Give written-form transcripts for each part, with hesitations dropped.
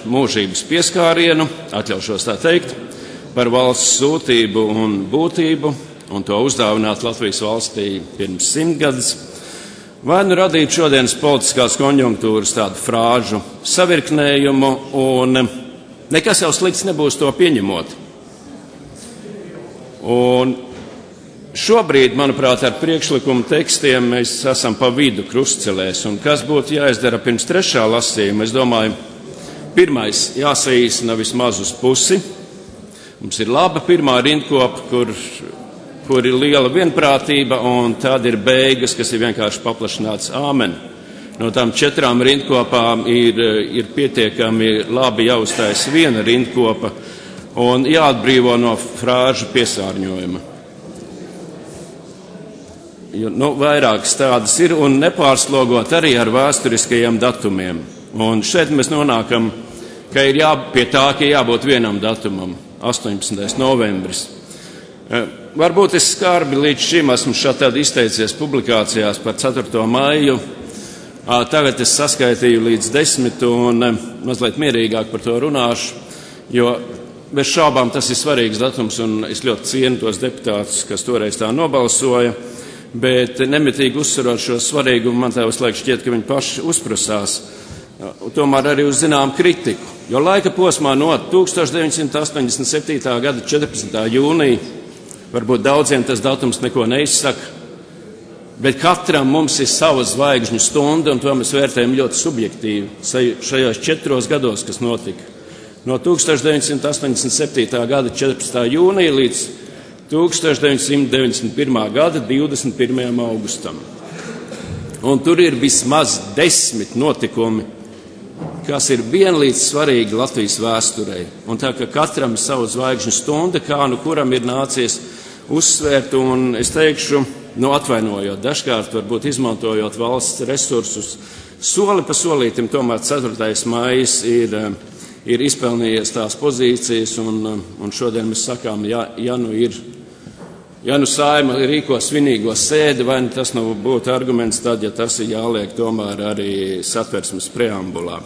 mūžības pieskārienu, atļaušos tā teikt, par valsts sūtību un būtību un to uzdāvināt Latvijas valstī pirms 100 gadus, vai nu radīt šodienas politiskās konjunktūras tādu frāžu savirknējumu, un nekas jau slikts nebūs to pieņemot. Un šobrīd, manuprāt, ar priekšlikumu tekstiem mēs esam pa vidu krustcelēs, un kas būtu jāizdara pirms 3. lasījuma, es domāju, pirmais jāsaīsina vismaz uz pusi. Mums ir laba pirmā rindkopa, kur ir liela vienprātība, un tad ir beigas, kas ir vienkārši paplašināts āmen. No tām 4 rindkopām ir pietiekami labi jāuztais viena rindkopa un jāatbrīvo no frāžu piesārņojuma. Vairākas tādas ir, un nepārslogot arī ar vēsturiskajiem datumiem. Un šeit mēs nonākam, ka ir pie tā, ka jābūt vienam datumam, 18. novembris. Varbūt es skarbi līdz šim esmu šādi izteicies publikācijās par 4. maiju. Tagad es saskaitīju līdz 10 un mazliet mierīgāk par to runāšu, jo bez šaubām tas ir svarīgs datums, un es ļoti cienu tos deputātus, kas toreiz tā nobalsoja, bet nemitīgi uzsverot šo svarīgumu, man tā uzlaik šķiet, ka viņi paši uzprasās, tomēr arī uz zinām kritiku. Jo laika posmā no 1987. gada 14. jūnija, varbūt daudziem tas datums neko neizsaka, bet katram mums ir sava zvaigžņu stunda, un to mēs vērtējam ļoti subjektīvi šajos 4 gados, kas notika. No 1987. gada 14. jūnija līdz 1991. gada 21. augustam. Un tur ir vismaz 10 notikumi, kas ir vienlīdz svarīgi Latvijas vēsturei. Un tā, ka katram ir savu zvaigžņu stunda, kā nu kuram ir nācies uzsvērt, un es teikšu, atvainojot, dažkārt varbūt izmantojot valsts resursus, soli pa solītim, tomēr 4. maijs ir izpelnījies tās pozīcijas, un šodien mēs sakām, ja nu Saeima rīko svinīgo sēdi, vai nu tas būtu arguments tad, ja tas ir jāliek tomēr arī Satversmes preambulā.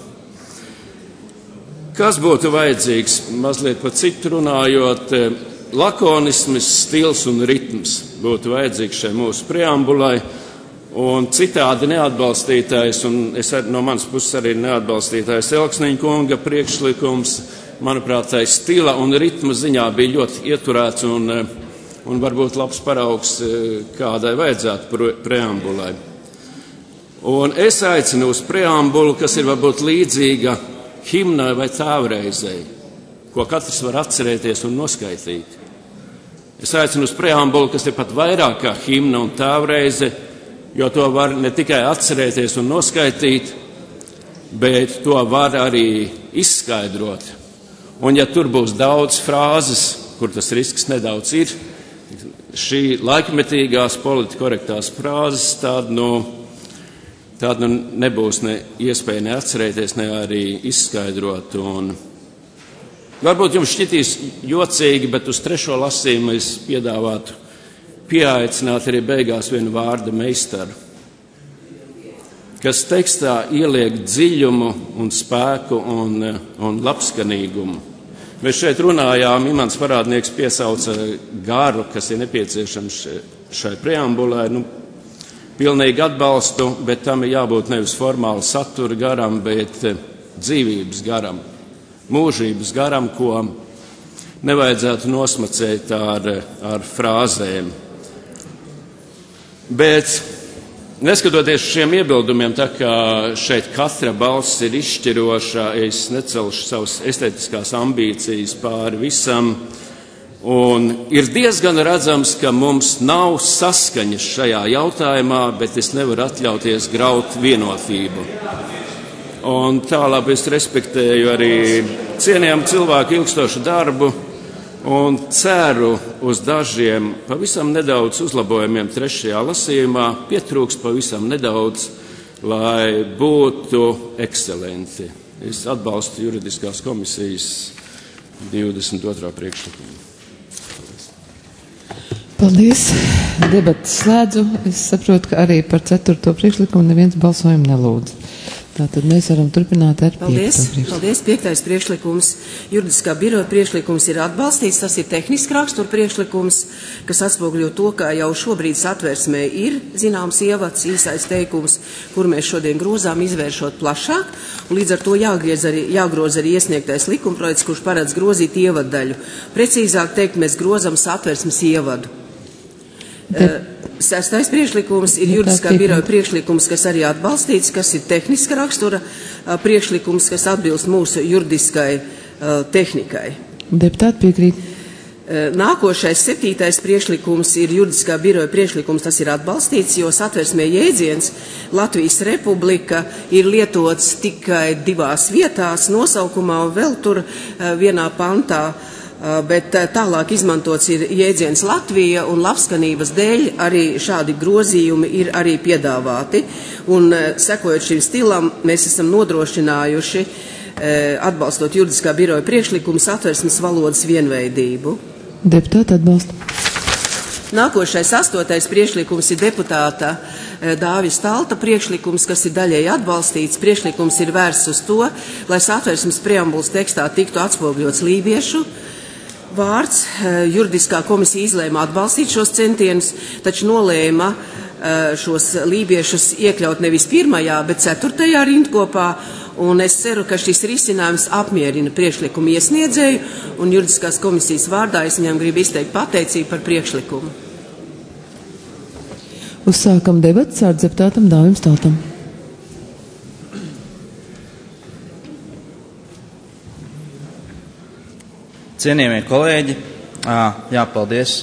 Kas būtu vajadzīgs, mazliet par citu runājot, lakonisms, stils un ritms būtu vajadzīgs šai mūsu preambulai, un citādi neatbalstītais, un es no manas puses arī neatbalstītais Elksniņa kunga priekšlikums, manuprāt, tai stila un ritma ziņā bija ļoti ieturēts un varbūt labs paraugs, kādai vajadzētu preambulai. Un es aicinu uz preambulu, kas ir varbūt līdzīga himnai vai tēvreizei, ko katrs var atcerēties un noskaitīt. Es aicinu uz preambulu, kas ir pat vairāk kā himna un tēvreize, jo to var ne tikai atcerēties un noskaitīt, bet to var arī izskaidrot. Un ja tur būs daudz frāzes, kur tas risks nedaudz ir, šī laikmetīgās politikorektās frāzes, tad nebūs ne iespēja neatcerēties, ne arī izskaidrot. Un varbūt jums šķitīs jocīgi, bet uz 3. lasījumu es piedāvātu pieaicināt arī beigās vienu vārdu meistaru, kas tekstā ieliek dziļumu un spēku un labskanīgumu. Mēs šeit runājām, Imants Parādnieks piesauca garu, kas ir nepieciešams šai preambulai. Pilnīgi atbalstu, bet tam ir jābūt nevis formāli satura garam, bet dzīvības garam, mūžības garam, ko nevajadzētu nosmacēt ar frāzēm. Bet, neskatoties šiem iebildumiem, tā kā šeit katra balss ir izšķiroša, es necelšu savas estētiskās ambīcijas pāri visam, un ir diezgan redzams, ka mums nav saskaņas šajā jautājumā, bet es nevaru atļauties graut vienotību. Un tālāk es respektēju arī cienījamu cilvēku ilgstošu darbu, un ceru uz dažiem pavisam nedaudz uzlabojumiem 3. lasījumā, pietrūks pavisam nedaudz, lai būtu ekscelenti. Es atbalstu juridiskās komisijas 22. priekšlikumu. Paldies. Debates slēdzu. Es saprotu, ka arī par 4. priekšlikumu neviens balsojumu nelūdz. Tātad mēs varam turpināt ar Paldies. 5. priekšlikums. Juridiskā biroja priekšlikums ir atbalstīts. Tas ir tehniski rakstura priekšlikums, kas atspoguļo to, ka jau šobrīd Satversmē ir zināms ievads, īsais teikums, kur mēs šodien grozām, izvēršot plašāk. Un līdz ar to jāgroza arī iesniegtais likumprojekts, kurš paredz grozīt ievaddaļu. Precīzāk teikt, mēs grozam Satversmes ievadu. 6. priekšlikums ir juridiskā biroja priekšlikums, kas arī atbalstīts, kas ir tehniska rakstura priekšlikums, kas atbilst mūsu juridiskai tehnikai. Deputāti piekrīt. Nākošais 7. priekšlikums ir juridiskā biroja priekšlikums, tas ir atbalstīts, jo Satversmē jēdziens Latvijas Republika ir lietots tikai 2 vietās nosaukumā un vēl tur vienā pantā. Bet tālāk izmantots ir jēdziens Latvija, un labskanības dēļ arī šādi grozījumi ir arī piedāvāti. Un sekojot šim stilam, mēs esam nodrošinājuši, atbalstot juridiskā biroja priekšlikumu, Satversmes valodas vienveidību. Deputāti atbalsta. Nākošais 8. priekšlikums ir deputāta Dāvis Talta priekšlikums, kas ir daļēji atbalstīts. Priekšlikums ir vērsts uz to, lai Satversmes preambulas tekstā tiktu atspoguļots lībiešu vārds. Juridiskā komisija izlēma atbalstīt šos centienus, taču nolēma šos lībiešus iekļaut nevis 1., bet 4. rindkopā, un es ceru, ka šis risinājums apmierina priekšlikumu iesniedzēju, un juridiskās komisijas vārdā es viņam gribu izteikt pateicību par priekšlikumu. Uzsākam debatas ar deputātam Dāvim Taltam. Cienījamie kolēģi, paldies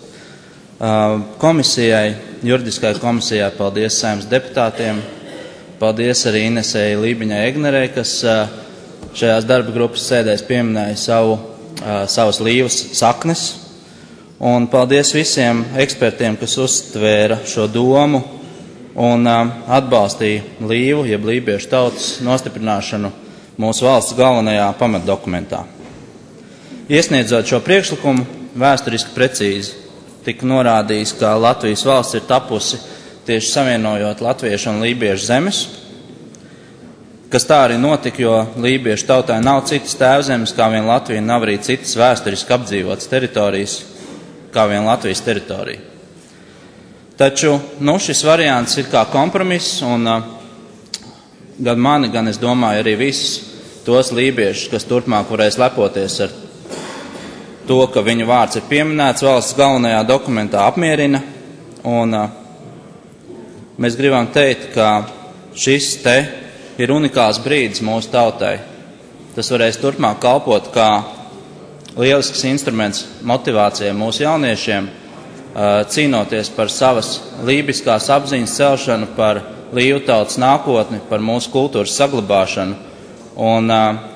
komisijai, juridiskai komisijai, paldies Saeimas deputātiem, paldies arī Inesei Lībiņai Egnerei, kas šajās darba grupas sēdēs pieminēja savas līvas saknes, un paldies visiem ekspertiem, kas uztvēra šo domu un atbalstīja līvu, jeb lībiešu tautas nostiprināšanu mūsu valsts galvenajā pamatdokumentā. Iesniedzot šo priekšlikumu, vēsturiski precīzi tika norādījis, ka Latvijas valsts ir tapusi tieši savienojot latviešu un lībiešu zemes, kas tā arī notika, jo lībiešu tautai nav citas tēvzemes, kā vien Latvija, nav arī citas vēsturiski apdzīvotas teritorijas, kā vien Latvijas teritorija. Taču, šis variants ir kā kompromiss, un gan mani, gan es domāju arī visus tos lībiešus, kas turpmāk varēs lepoties ar to, ka viņu vārds ir pieminēts valsts galvenajā dokumentā, apmierina, un mēs gribam teikt, ka šis te ir unikāls brīdis mūsu tautai. Tas varēs turpmāk kalpot kā lielisks instruments motivācijai mūsu jauniešiem, cīnoties par savas lībiskās apziņas celšanu, par līvu tautas nākotni, par mūsu kultūras saglabāšanu. Un,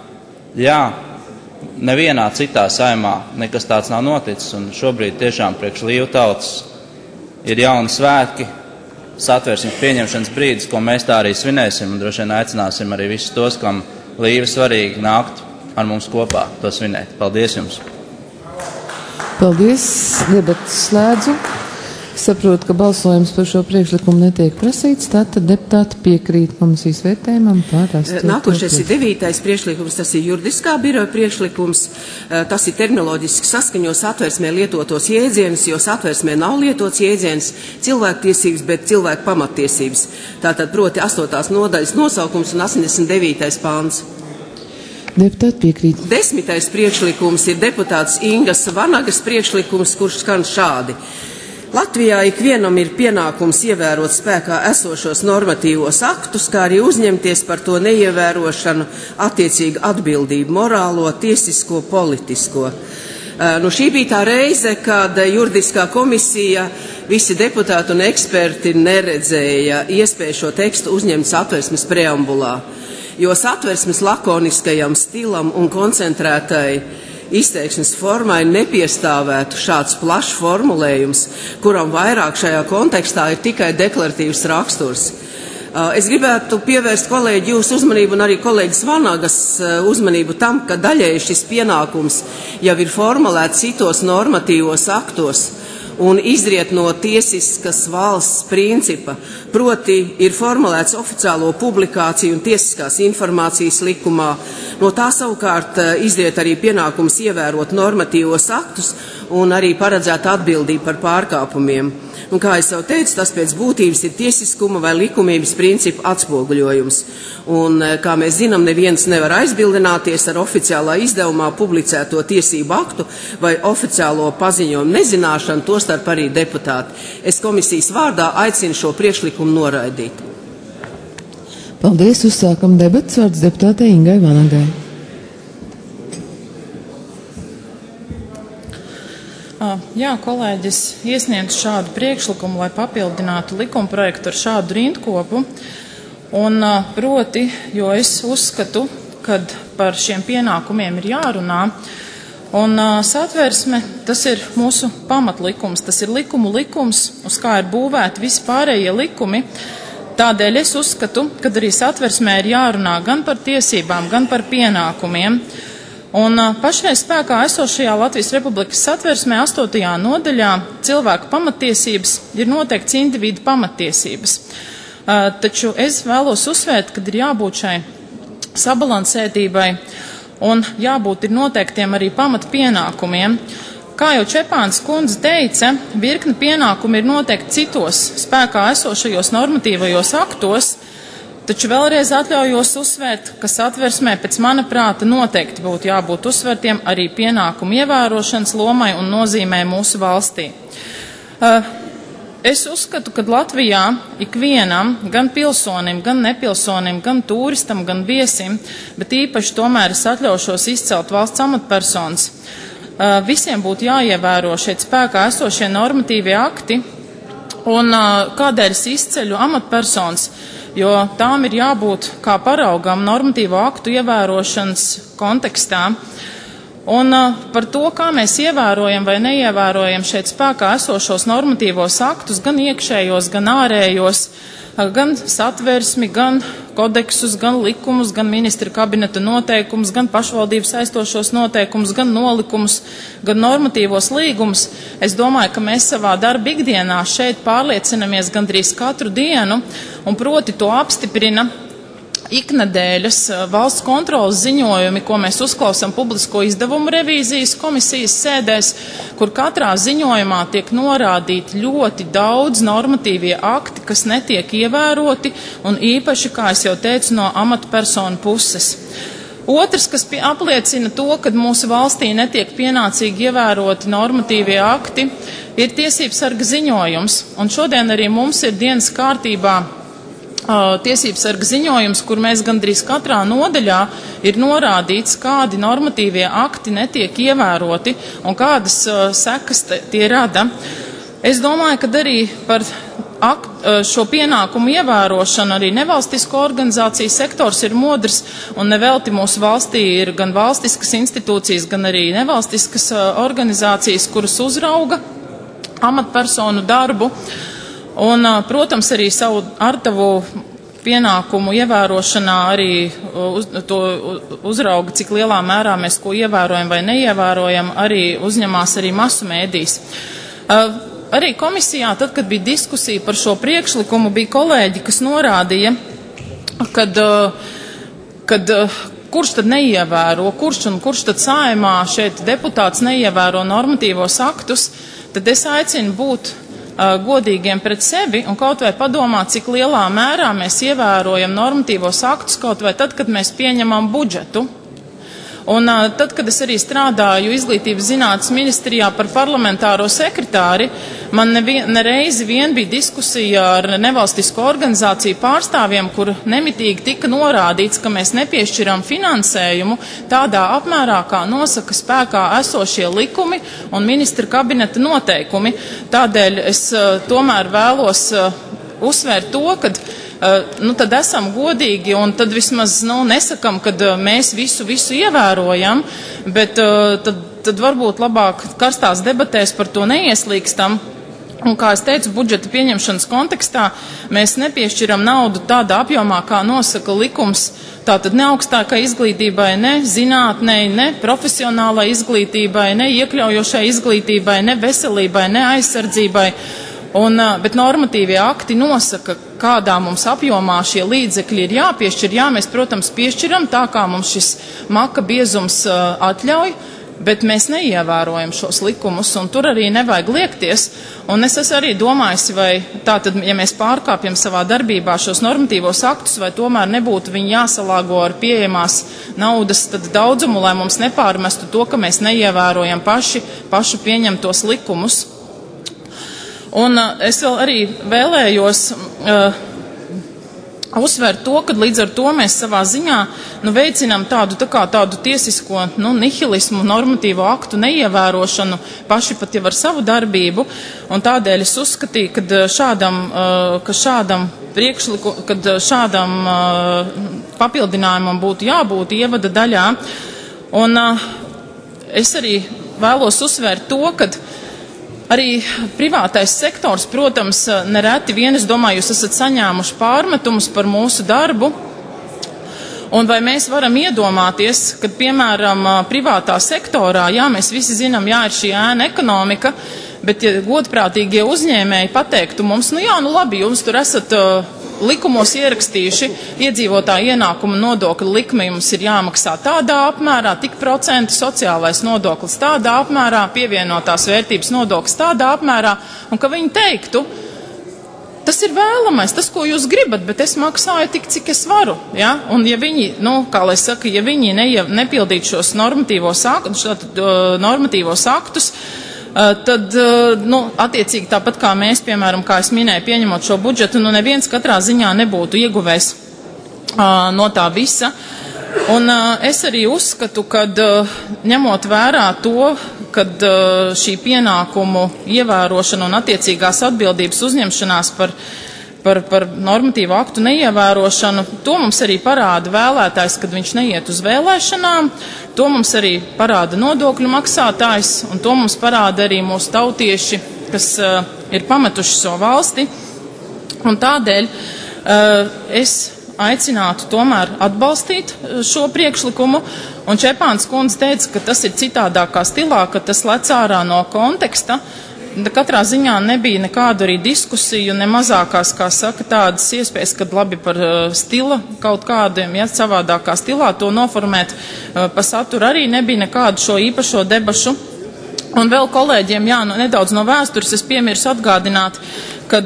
nevienā citā saimā nekas tāds nav noticis, un šobrīd tiešām priekš līvu tautas ir jauni svētki, Satversmes pieņemšanas brīdis, ko mēs tā arī svinēsim, un droši vien aicināsim arī visus tos, kam līva svarīgi nākt ar mums kopā to svinēt. Paldies jums! Paldies! Debatas slēdzu. Saprotu, ka balsojums par šo priekšlikumu netiek prasīts, tātad deputāti piekrīt komisijas vērtējumam par 8. Nākošais ir 9. priekšlikums, tas ir juridiskā biroja priekšlikums, tas ir terminoloģiski saskaņo Satversmē lietotos jēdzienus, jo Satversmē nav lietots jēdziens cilvēktiesības, bet cilvēku pamattiesības. Tātad proti 8. nodaļas nosaukums un 89. pāns. Deputāti piekrīt. 10. priekšlikums ir deputāts Ingas Vanagas priekšlikums, kurš skan šādi. Latvijā ikvienam ir pienākums ievērot spēkā esošos normatīvos aktus, kā arī uzņemties par to neievērošanu attiecīgi atbildību morālo, tiesisko, politisko. Šī bija tā reize, kad juridiskā komisija, visi deputāti un eksperti neredzēja iespēju šo tekstu uzņemt Satversmes preambulā, jo Satversmes lakoniskajam stilam un koncentrētai izteiksmes formai nepiestāvētu šāds plašs formulējums, kuram vairāk šajā kontekstā ir tikai deklaratīvs raksturs. Es gribētu pievērst kolēģi jūsu uzmanību un arī kolēģis Vanagas uzmanību tam, ka daļēji šis pienākums jau ir formulēts citos normatīvos aktos, un izriet no tiesiskas valsts principa, proti ir formulēts oficiālo publikāciju un tiesiskās informācijas likumā. No tā savukārt izriet arī pienākums ievērot normatīvos aktus un arī paredzēta atbildība par pārkāpumiem. Un, kā es jau teicu, tas pēc būtības ir tiesiskuma vai likumības principu atspoguļojums. Un, kā mēs zinām, neviens nevar aizbildināties ar oficiālā izdevumā publicēto tiesību aktu vai oficiālo paziņojumu nezināšanu, tostarp arī deputāti. Es komisijas vārdā aicinu šo priekšlikumu noraidīt. Paldies, uzsākam debats, vārds deputātei Ingai Vanagai. Jā, kolēģis iesniedz šādu priekšlikumu, lai papildinātu likumprojektu ar šādu rindkopu. Un proti, jo es uzskatu, ka par šiem pienākumiem ir jārunā. Un satversme, tas ir mūsu pamatlikums, tas ir likumu likums, uz kā ir būvēti visi pārējie likumi. Tādēļ es uzskatu, ka arī satversmē ir jārunā gan par tiesībām, gan par pienākumiem. Un pašreiz spēkā esošajā Latvijas Republikas satversmē 8. nodaļā cilvēku pamatiesības ir noteikts individu pamatiesības. Taču es vēlos uzsvērt, ka ir jābūt šai sabalansētībai un jābūt ir noteiktiem arī pamatpienākumiem. Kā jau Čepāns kundze teica, virkne pienākumi ir noteikti citos spēkā esošajos normatīvajos aktos, taču vēlreiz atļaujos uzsvērt, ka satversmē pēc mana prāta noteikti būtu jābūt uzsvērtiem arī pienākumu ievērošanas lomai un nozīmē mūsu valstī. Es uzskatu, ka Latvijā ikvienam, gan pilsonim, gan nepilsonim, gan turistam, gan viesim, bet īpaši tomēr es atļaušos izcelt valsts amatpersonas, visiem būtu jāievēro šeit spēkā esošie normatīvie akti, un kādēļ es izceļu amatpersonas, jo tām ir jābūt kā paraugam normatīvo aktu ievērošanas kontekstā. Un par to, kā mēs ievērojam vai neievērojam šeit spēkā esošos normatīvos aktus, gan iekšējos, gan ārējos, gan satversmi, gan kodeksus, gan likumus, gan ministra kabineta noteikumus, gan pašvaldības saistošos noteikumus, gan nolikumus, gan normatīvos līgumus. Es domāju, ka mēs savā darba ikdienā šeit pārliecinamies gandrīz katru dienu, un proti to apstiprina iknedēļas valsts kontrolas ziņojumi, ko mēs uzklausām publisko izdevumu revīzijas komisijas sēdēs, kur katrā ziņojumā tiek norādīti ļoti daudz normatīvie akti, kas netiek ievēroti, un īpaši, kā es jau teicu, no amatpersonu puses. Otrs, kas apliecina to, ka mūsu valstī netiek pienācīgi ievēroti normatīvie akti, ir tiesības sarga ziņojums, un šodien arī mums ir dienas kārtībā tiesības sarga ziņojums, kur mēs gandrīz katrā nodaļā ir norādīts, kādi normatīvie akti netiek ievēroti un kādas sekas tie rada. Es domāju, ka arī par šo pienākumu ievērošanu arī nevalstisko organizāciju sektors ir modrs, un nevelti mūsu valstī ir gan valstiskas institūcijas, gan arī nevalstiskas organizācijas, kuras uzrauga amatpersonu darbu. Un, protams, arī savu artavu pienākumu ievērošanā arī to uzrauga, cik lielā mērā mēs ko ievērojam vai neievērojam, arī uzņemās arī masu mēdīs. Arī komisijā, tad, kad bija diskusija par šo priekšlikumu, bija kolēģi, kas norādīja, kad kurš tad neievēro, kurš tad Saeimā šeit deputāts neievēro normatīvos aktus, tad es aicinu būt godīgiem pret sevi un kaut vai padomāt, cik lielā mērā mēs ievērojam normatīvos aktus kaut vai tad, kad mēs pieņemam budžetu. Un tad, kad es arī strādāju Izglītības zinātnes ministrijā par parlamentāro sekretāri, man nereizi vien bija diskusija ar nevalstisko organizāciju pārstāvjiem, kur nemitīgi tika norādīts, ka mēs nepiešķiram finansējumu tādā apmērā, kā nosaka spēkā esošie likumi un ministra kabineta noteikumi. Tādēļ es tomēr vēlos uzsvērt to, ka tad esam godīgi un tad vismaz nesakam, kad mēs visu ievērojam, bet tad varbūt labāk karstās debatēs par to neieslīgstam Un, kā es teicu, budžeta pieņemšanas kontekstā mēs nepiešķiram naudu tādā apjomā, kā nosaka likums, tātad ne augstākai izglītībai, ne zinātnei, ne profesionālai izglītībai, ne iekļaujošai izglītībai, ne veselībai, ne aizsardzībai. Bet normatīvie akti nosaka, kādā mums apjomā šie līdzekļi ir jāpiešķir. Jā, mēs, protams, piešķiram tā, kā mums šis maka biezums atļauj, bet mēs neievērojam šos likumus, un tur arī nevajag liekties. Un es esmu arī domājis, vai tātad, ja mēs pārkāpjam savā darbībā šos normatīvos aktus, vai tomēr nebūtu viņi jāsalāgo ar pieejamās naudas daudzumu, lai mums nepārmestu to, ka mēs neievērojam pašu pieņemtos likumus. Un es vēl arī vēlējos uzsvērt to, ka līdz ar to mēs savā ziņā veicinām tādu tiesisko nihilismu, normatīvo aktu neievērošanu paši pat jau ar savu darbību, un tādēļ es uzskatīju, ka šādam papildinājumam būtu jābūt ievada daļā, un es arī vēlos uzsvērt to, ka arī privātais sektors, protams, nereti vien, es domāju, jūs esat saņēmuši pārmetumus par mūsu darbu, un vai mēs varam iedomāties, kad, piemēram, privātā sektorā, jā, mēs visi zinām, jā, ir šī ēna ekonomika, bet ja godprātīgie uzņēmēji pateiktu mums, labi, jums tur esat likumos ierakstījuši iedzīvotāju ienākuma nodokļa likme, jums ir jāmaksā tādā apmērā, tik procenti, sociālais nodoklis tādā apmērā, pievienotās vērtības nodoklis tādā apmērā, un ka viņi teiktu, tas ir vēlamais, tas, ko jūs gribat, bet es maksāju tik, cik es varu, ja? Un ja viņi, kā lai saka, ja viņi nepildītu šos normatīvos aktus, tad, attiecīgi tāpat kā mēs, piemēram, kā es minēju, pieņemot šo budžetu, neviens katrā ziņā nebūtu ieguvējis no tā visa. Un es arī uzskatu, kad ņemot vērā to, kad šī pienākumu ievērošana un attiecīgās atbildības uzņemšanās par normatīvu aktu neievērošanu, to mums arī parāda vēlētājs, kad viņš neiet uz vēlēšanām, to mums arī parāda nodokļu maksātājs, un to mums parāda arī mūsu tautieši, kas ir pametuši savu valsti. Un tādēļ es aicinātu tomēr atbalstīt šo priekšlikumu, un Čepāns kundze teica, ka tas ir citādākā stilā, ka tas lec ārā no konteksta. Katrā ziņā nebija nekādu arī diskusiju, ne mazākās, kā saka, tādas iespējas, kad labi par stila kaut kādiem, savādākā stilā to noformēt pa saturu arī nebija nekādu šo īpašo debašu. Un vēl kolēģiem, nedaudz no vēstures es piemirsu atgādināt, kad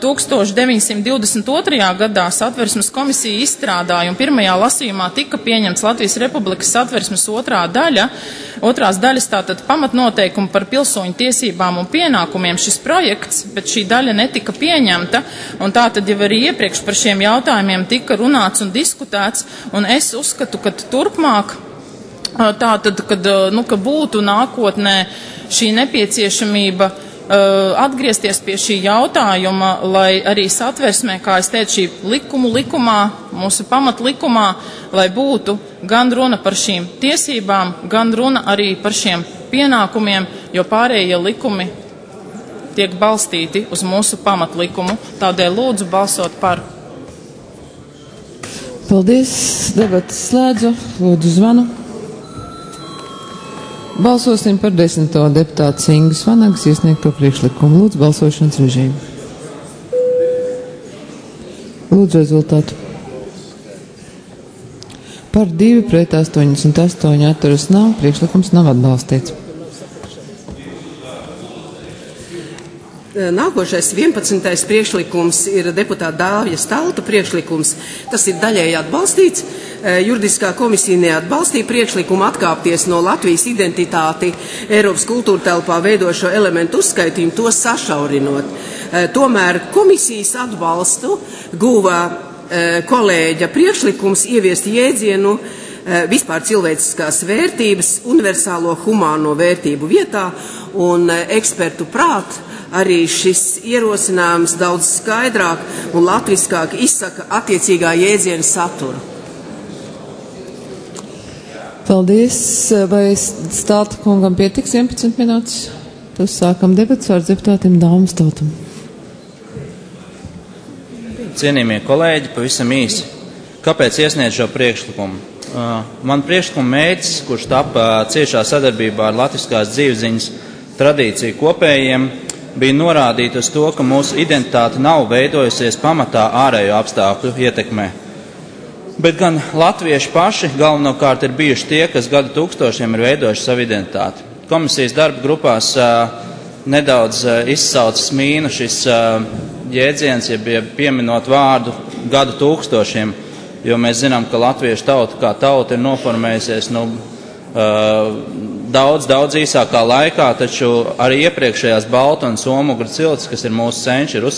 1922. gadā Satversmes komisija izstrādāja un pirmajā lasījumā tika pieņemts Latvijas Republikas Satversmes otrās daļas tātad pamatnoteikumi par pilsoņu tiesībām un pienākumiem šis projekts, bet šī daļa netika pieņemta, un tātad jau arī iepriekš par šiem jautājumiem tika runāts un diskutēts, un es uzskatu, ka turpmāk tātad, ka būtu nākotnē šī nepieciešamība atgriezties pie šī jautājuma, lai arī Satversmē, kā es teicu, šī likumā, mūsu pamatlikumā, lai būtu gan runa par šīm tiesībām, gan runa arī par šiem pienākumiem, jo pārējie likumi tiek balstīti uz mūsu pamatlikumu. Tādēļ lūdzu balsot par. Paldies, debatas slēdzu, lūdzu zvanu. Balsosim par 10. deputātu Ingas Vanagas iesniegto priekšlikumu. Lūdzu, balsošanas režīmu. Lūdzu, rezultātu. Par 2 pret 88 atturas nav, priekšlikums nav atbalstīts. Nākošais 11. priekšlikums ir deputāta Dāvija Stalta priekšlikums. Tas ir daļēji atbalstīts. Juridiskā komisija neatbalstīja priekšlikumu atkāpties no Latvijas identitāti Eiropas kultūra telpā veidošo elementu uzskaitījumu, to sašaurinot. Tomēr komisijas atbalstu guva kolēģa priekšlikums ieviest jēdzienu vispār cilvēciskās vērtības universālo humāno vērtību vietā, un ekspertu prāt arī šis ierosinājums daudz skaidrāk un latviskāk izsaka attiecīgā jēdziena saturu. Paldies. Vai Stalta kungam pietiks 11 minūtes? Tad sākam debats ar deputātiem Dāmas Tautam. Cienījamie kolēģi, pavisam īsi. Kāpēc iesniedz šo priekšlikumu? Man priekšlikuma mērķis, kurš tapa ciešā sadarbībā ar latviskās dzīvesziņas tradīciju kopējiem, bija norādīt uz to, ka mūsu identitāte nav veidojusies pamatā ārējo apstākļu ietekmē. Bet gan latvieši paši galvenokārt ir bijuši tie, kas gadu tūkstošiem ir veidojuši savu identitāti. Komisijas darba grupās nedaudz izsaucas mīnu šis jēdziens, ja bija pieminot vārdu gadu tūkstošiem, jo mēs zinām, ka latviešu tauta kā tauta ir noformējusies daudz īsākā laikā, taču arī iepriekšējās baltu un somugru ciltis, kas ir mūsu senči, ir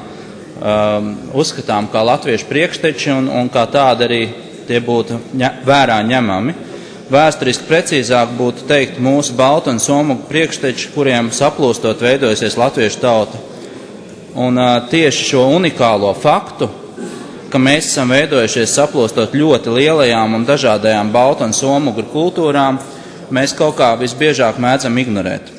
uzskatām kā latviešu priekšteči un kā tādi arī tie būtu vērā ņemami. Vēsturiski precīzāk būtu teikt mūsu baltu un somugru priekšteči, kuriem saplūstot veidojusies latviešu tauta. Un tieši šo unikālo faktu, ka mēs esam veidojušies saplostot ļoti lielajām un dažādajām baltu un somugru kultūrām, mēs kaut kā visbiežāk mēdzam ignorēt.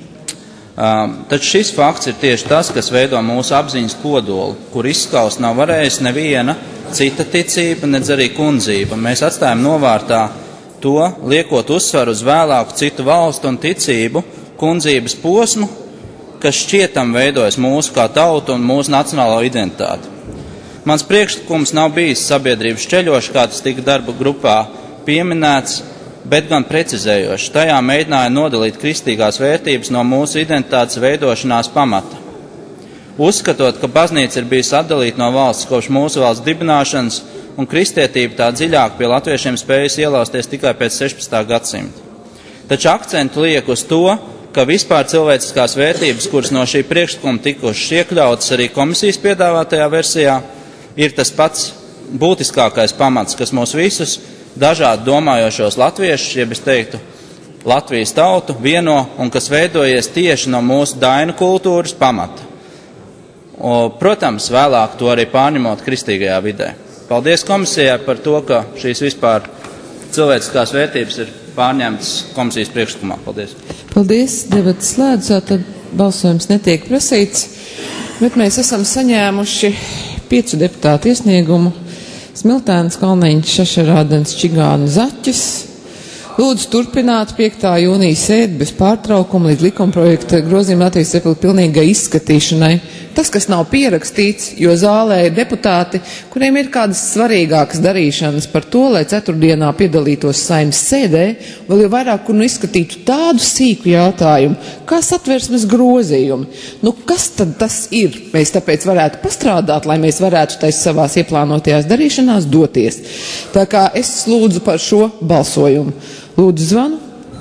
Taču šis fakts ir tieši tas, kas veido mūsu apziņas kodolu, kur izskaust nav varējis neviena cita ticība, nedz arī kundzība. Mēs atstājam novārtā to, liekot uzsvaru uz vēlāku citu valstu un ticību kundzības posmu, kas šķietam veidojas mūsu kā tautu un mūsu nacionālo identitāti. Mans priekšlikums nav bijis sabiedrības šķeļošs, kā tas tika darba grupā pieminēts, bet gan precizējošs. Tajā mēģināja nodalīt kristīgās vērtības no mūsu identitātes veidošanās pamata. Uzskatot, ka baznīca ir bijusi atdalīta no valsts kopš mūsu valsts dibināšanas un kristietība tā dziļāk pie latviešiem spējas ielausties tikai pēc 16. gadsimta. Taču akcentu liek uz to, ka vispār cilvēciskās vērtības, kuras no šī priekšlikuma tikušas iekļautas arī komisijas piedāvātajā versijā, ir tas pats būtiskākais pamats, kas mūs visus dažādi domājošos latviešus, jeb es teiktu Latvijas tautu, vieno un kas veidojies tieši no mūsu dainu kultūras pamata. Protams, vēlāk to arī pārņemot kristīgajā vidē. Paldies komisijai par to, ka šīs vispār cilvēciskās vērtības ir pārņemtas komisijas priekšlikumā. Paldies. Paldies. Debatas slēdz, tad balsojums netiek prasīts, bet mēs esam saņēmuši 5 deputātu iesniegumu. Smiltēns, Kalniņš, Šašarādens, Čigāna, Zaķis. Lūdzu turpināt 5. jūnija sēdi bez pārtraukuma līdz likumprojekta grozījuma Latvijas Republikas pilnīgai izskatīšanai. Tas, kas nav pierakstīts, jo zālē ir deputāti, kuriem ir kādas svarīgākas darīšanas par to, lai ceturtdienā piedalītos Saeimas sēdē, vēl jau vairāk, kur izskatītu tādu sīku jautājumu, kā satversmes grozījumi. Kas tad tas ir? Mēs tāpēc varētu pastrādāt, lai mēs varētu tais savās ieplānotajās darīšanās doties. Tā kā es lūdzu par šo balsojumu. Lūdzu zvanu.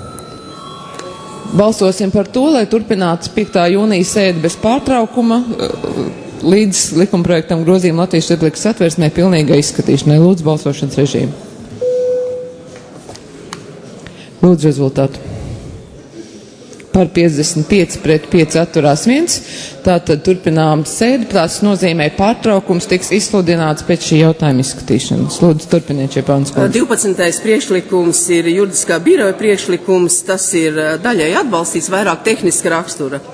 Balsosim par to, lai turpinātu 5. jūnija sēdi bez pārtraukuma līdz likumprojektam grozījuma Latvijas Republikas satversmē pilnīgai izskatīšanai. Lūdzu balsošanas režīmu. Lūdzu rezultātu. Par 55 pret 5 atturās 1. Tātad turpinām sēdi. Tas nozīmē pārtraukums tiks izsludināts pēc šī jautājuma izskatīšanas. Lūdzu, turpiniet, Čepāns kundze. 12. priekšlikums ir juridiskā biroja priekšlikums. Tas ir daļai atbalstīts, vairāk tehniska rakstura.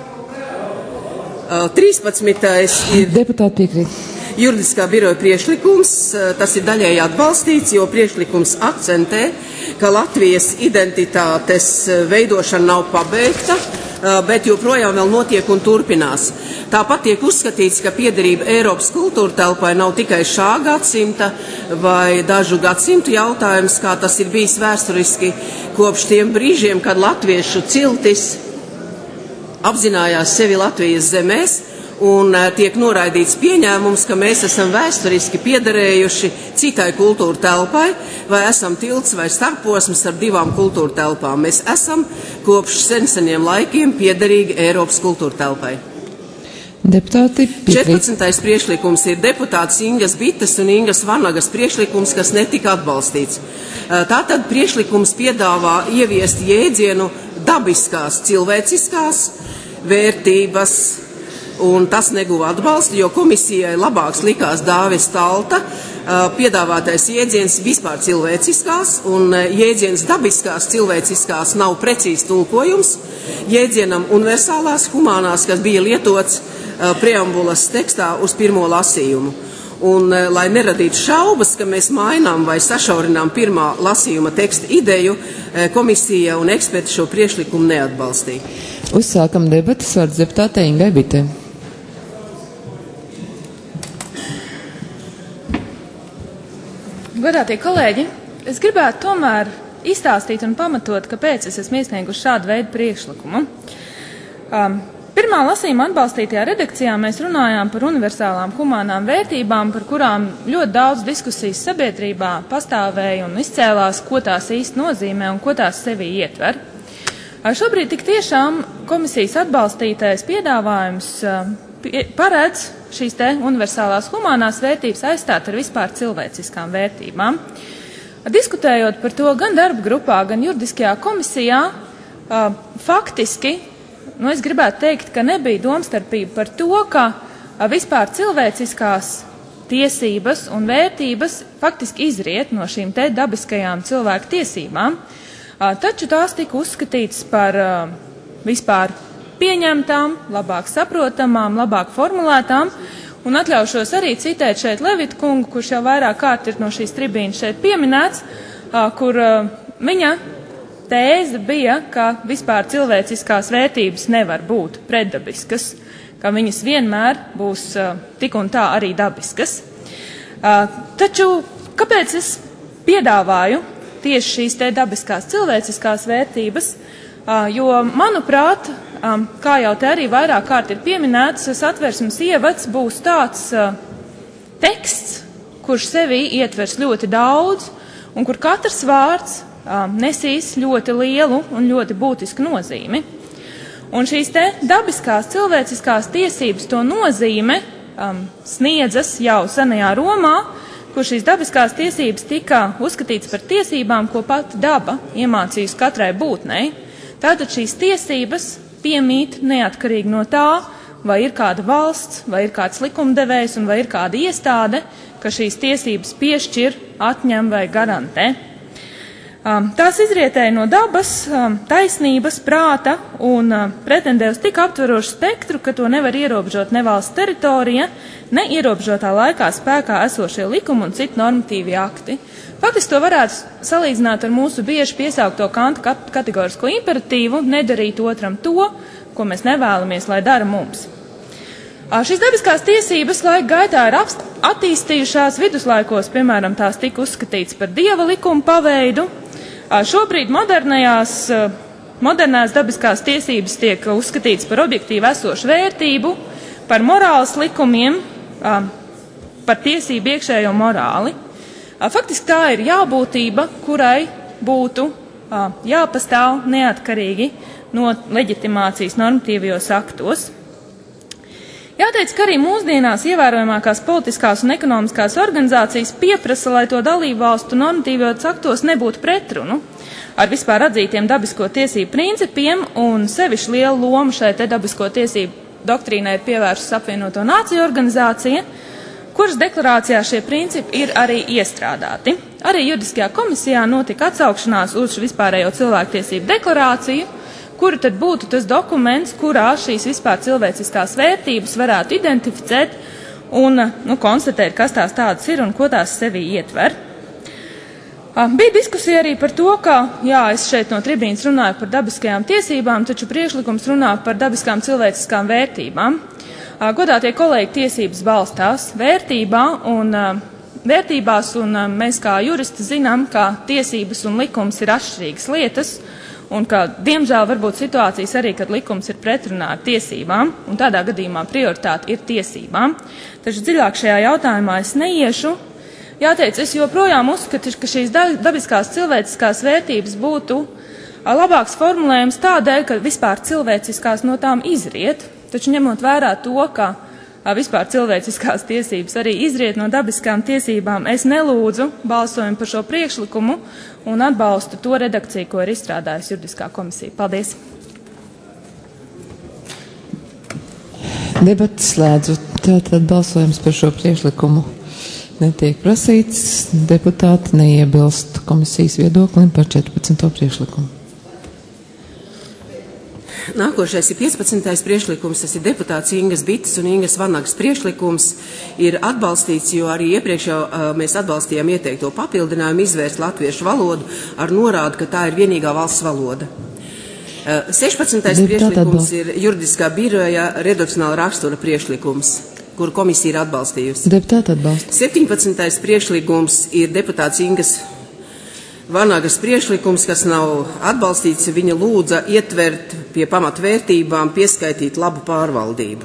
13. ir deputāti piekrīt. Juridiskā biroja priekšlikums, tas ir daļēji atbalstīts, jo priekšlikums akcentē, ka Latvijas identitātes veidošana nav pabeigta, bet joprojām vēl notiek un turpinās. Tāpat tiek uzskatīts, ka piederība Eiropas kultūra telpai nav tikai šā gadsimta vai dažu gadsimtu jautājums, kā tas ir bijis vēsturiski kopš tiem brīžiem, kad latviešu ciltis apzinājās sevi Latvijas zemēs, un tiek noraidīts pieņēmums, ka mēs esam vēsturiski piederējuši citai kultūra telpai, vai esam tilts vai starposms ar 2 kultūra telpām. Mēs esam kopš seniem laikiem piederīgi Eiropas kultūra telpai. Deputāti piekrīt. 14. priekšlikums ir deputāts Ingas Bites un Ingas Vanagas priekšlikums, kas netika atbalstīts. Tātad priekšlikums piedāvā ieviest jēdzienu dabiskās, cilvēciskās vērtības, un tas neguva atbalstu, jo komisijai labāks likās Dāvis Talta piedāvātais jēdziens vispār cilvēciskās un jēdziens dabiskās cilvēciskās nav precīzi tulkojums jēdzienam universālās humānās, kas bija lietots preambulas tekstā uz pirmo lasījumu. Un, lai neradītu šaubas, ka mēs mainām vai sašaurinām pirmā lasījuma teksta ideju, komisija un eksperti šo priekšlikumu neatbalstīja. Uzsākam debatas, vārds deputātei Ingai Bitei. Godātie kolēģi, es gribētu tomēr izstāstīt un pamatot, kāpēc es esmu iesnieguši šādu veidu priekšlikumu. Pirmā lasījuma atbalstītajā redakcijā mēs runājām par universālām humānām vērtībām, par kurām ļoti daudz diskusijas sabiedrībā pastāvēja un izcēlās, ko tās īsti nozīmē un ko tās sevī ietver. Šobrīd tik tiešām komisijas atbalstītais piedāvājums paredz šīs te universālās humānās vērtības aizstāt ar vispār cilvēciskām vērtībām. Diskutējot par to gan darba grupā, gan juridiskajā komisijā, faktiski, es gribētu teikt, ka nebija domstarpība par to, ka vispār cilvēciskās tiesības un vērtības faktiski izriet no šīm te dabiskajām cilvēku tiesībām, taču tās tika uzskatītas par vispār pieņemtām, labāk saprotamām, labāk formulētām, un atļaušos arī citēt šeit Levita kungu, kurš jau vairāk kārt ir no šīs tribīnas šeit pieminēts, kur viņa tēze bija, ka vispār cilvēciskās vērtības nevar būt pretdabiskas, ka viņas vienmēr būs tik un tā arī dabiskas. Taču, kāpēc es piedāvāju tieši šīs te dabiskās cilvēciskās vērtības? Jo, manuprāt, kā jau te arī vairāk kārt ir pieminēts, Satversmes ievads būs tāds teksts, kurš sevī ietvers ļoti daudz un kur katrs vārds nesīs ļoti lielu un ļoti būtisku nozīmi. Un šīs te dabiskās cilvēciskās tiesības to nozīme sniedzas jau senajā Romā, kur šīs dabiskās tiesības tika uzskatītas par tiesībām, ko pati daba iemācījusi katrai būtnei. Tātad šīs tiesības piemīt neatkarīgi no tā, vai ir kāda valsts, vai ir kāds likumdevējs un vai ir kāda iestāde, ka šīs tiesības piešķir, atņem vai garantē. Tās izrietēja no dabas, taisnības, prāta un pretendē uz tik aptverošu spektru, ka to nevar ierobežot ne valsts teritorija, ne ierobežotā laikā spēkā esošie likumi un citi normatīvi akti. Faktiski to varētu salīdzināt ar mūsu bieži piesaukto Kanta kategorisko imperatīvu nedarīt otram to, ko mēs nevēlamies, lai dara mums. Šīs dabiskās tiesības laika gaitā ir attīstījušās viduslaikos, piemēram, tās tika uzskatīts par dieva likumu paveidu. Šobrīd modernās dabiskās tiesības tiek uzskatīts par objektīvu esošu vērtību, par morāles likumiem, par tiesību iekšējo morāli. Faktiski tā ir jābūtība, kurai būtu jāpastāv neatkarīgi no leģitimācijas normatīvajos aktos. Jāteic, ka arī mūsdienās ievērojamākās politiskās un ekonomiskās organizācijas pieprasa, lai to dalību valstu normatīvajos aktos nebūtu pretrunu ar vispār atzītiem dabisko tiesību principiem, un sevišķi lielu lomu šai te dabisko tiesību doktrīnai ir pievērsusi Apvienoto Nāciju organizācija, kuras deklarācijā šie principi ir arī iestrādāti. Arī juridiskajā komisijā notika atsaukšanās uz vispārējo cilvēktiesību deklarāciju, kura tad būtu tas dokuments, kurā šīs vispār cilvēciskās vērtības varētu identificēt un konstatēt, kas tās tādas ir un ko tās sevī ietver. Bija diskusija arī par to, ka, es šeit no tribīnas runāju par dabiskajām tiesībām, taču priekšlikums runā par dabiskām cilvēciskām vērtībām. Godātie kolēģi, tiesības balstās vērtībās, un mēs kā juristi zinām, ka tiesības un likums ir atšķirīgas lietas, un ka, diemžēl, varbūt situācijas arī, kad likums ir pretrunā ar tiesībām, un tādā gadījumā prioritāte ir tiesībām. Taču dziļāk šajā jautājumā es neiešu. Jāteic, es joprojām uzskatu, ka šīs dabiskās cilvēciskās vērtības būtu labāks formulējums tādēļ, ka vispār cilvēciskās no tām izriet, taču ņemot vērā to, ka vispār cilvēciskās tiesības arī izriet no dabiskām tiesībām, es nelūdzu balsojumu par šo priekšlikumu un atbalstu to redakciju, ko ir izstrādājusi juridiskā komisija. Paldies! Debates slēdzu. Tātad balsojums par šo priekšlikumu netiek prasīts, deputāti neiebilst komisijas viedoklim par 14. priekšlikumu. Nākošais ir 15. priekšlikums, tas ir deputāts Ingas Bites un Ingas Vanagas priekšlikums, ir atbalstīts, jo arī iepriekš jau mēs atbalstījām ieteikto papildinājumu izvērst latviešu valodu ar norādu, ka tā ir vienīgā valsts valoda. 16. priekšlikums ir juridiskā biroja redakcionāla rakstura priekšlikums, kuru komisija ir atbalstījusi. Deputāti atbalsta. 17. priekšlikums ir deputāts Ingas Vanagas priekšlikums, kas nav atbalstīts, viņa lūdza ietvert pie pamatvērtībām, pieskaitīt labu pārvaldību.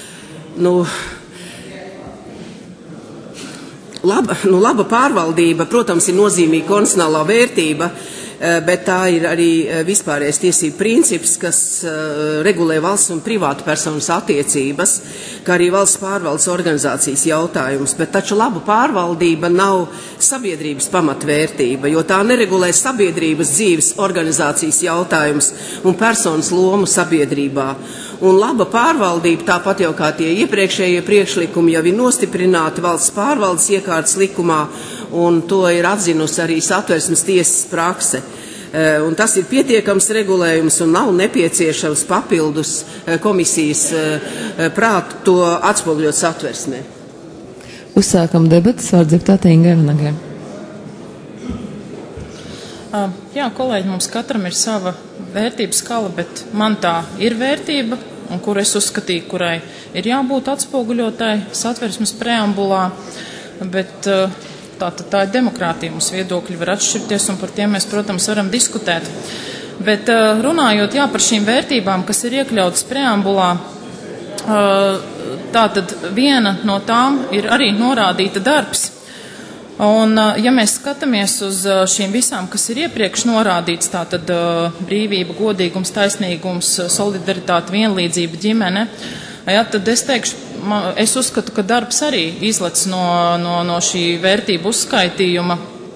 Laba pārvaldība, protams, ir nozīmīga konstitucionālā vērtība, bet tā ir arī vispārējais tiesību princips, kas regulē valsts un privātu personas attiecības, kā arī valsts pārvaldes organizācijas jautājums. Bet taču laba pārvaldība nav sabiedrības pamatvērtība, jo tā neregulē sabiedrības dzīves organizācijas jautājums un personas lomu sabiedrībā. Un laba pārvaldība, tāpat jau kā tie iepriekšējie priekšlikumi, jau ir nostiprināti valsts pārvaldes iekārtas likumā, un to ir atzinusi arī Satversmes tiesas prakse. Un tas ir pietiekams regulējums un nav nepieciešams papildus komisijas prātu to atspoguļot Satversmē. Uzsākam debatas, vārds deputātei Ingai Vanagai. Jā, kolēģi, mums katram ir sava vērtības skala, bet man tā ir vērtība, un kur es uzskatīju, kurai ir jābūt atspoguļotai Satversmes preambulā, bet tā ir demokrātija, mums viedokļi var atšķirties, un par tiem mēs, protams, varam diskutēt. Bet runājot par šīm vērtībām, kas ir iekļautas preambulā, tātad viena no tām ir arī norādīta darbs. Un, ja mēs skatāmies uz šīm visām, kas ir iepriekš norādīts, tātad brīvība, godīgums, taisnīgums, solidaritāte, vienlīdzība, ģimene, tad es teikšu, es uzskatu, ka darbs arī izlec no šī vērtību uzskaitījuma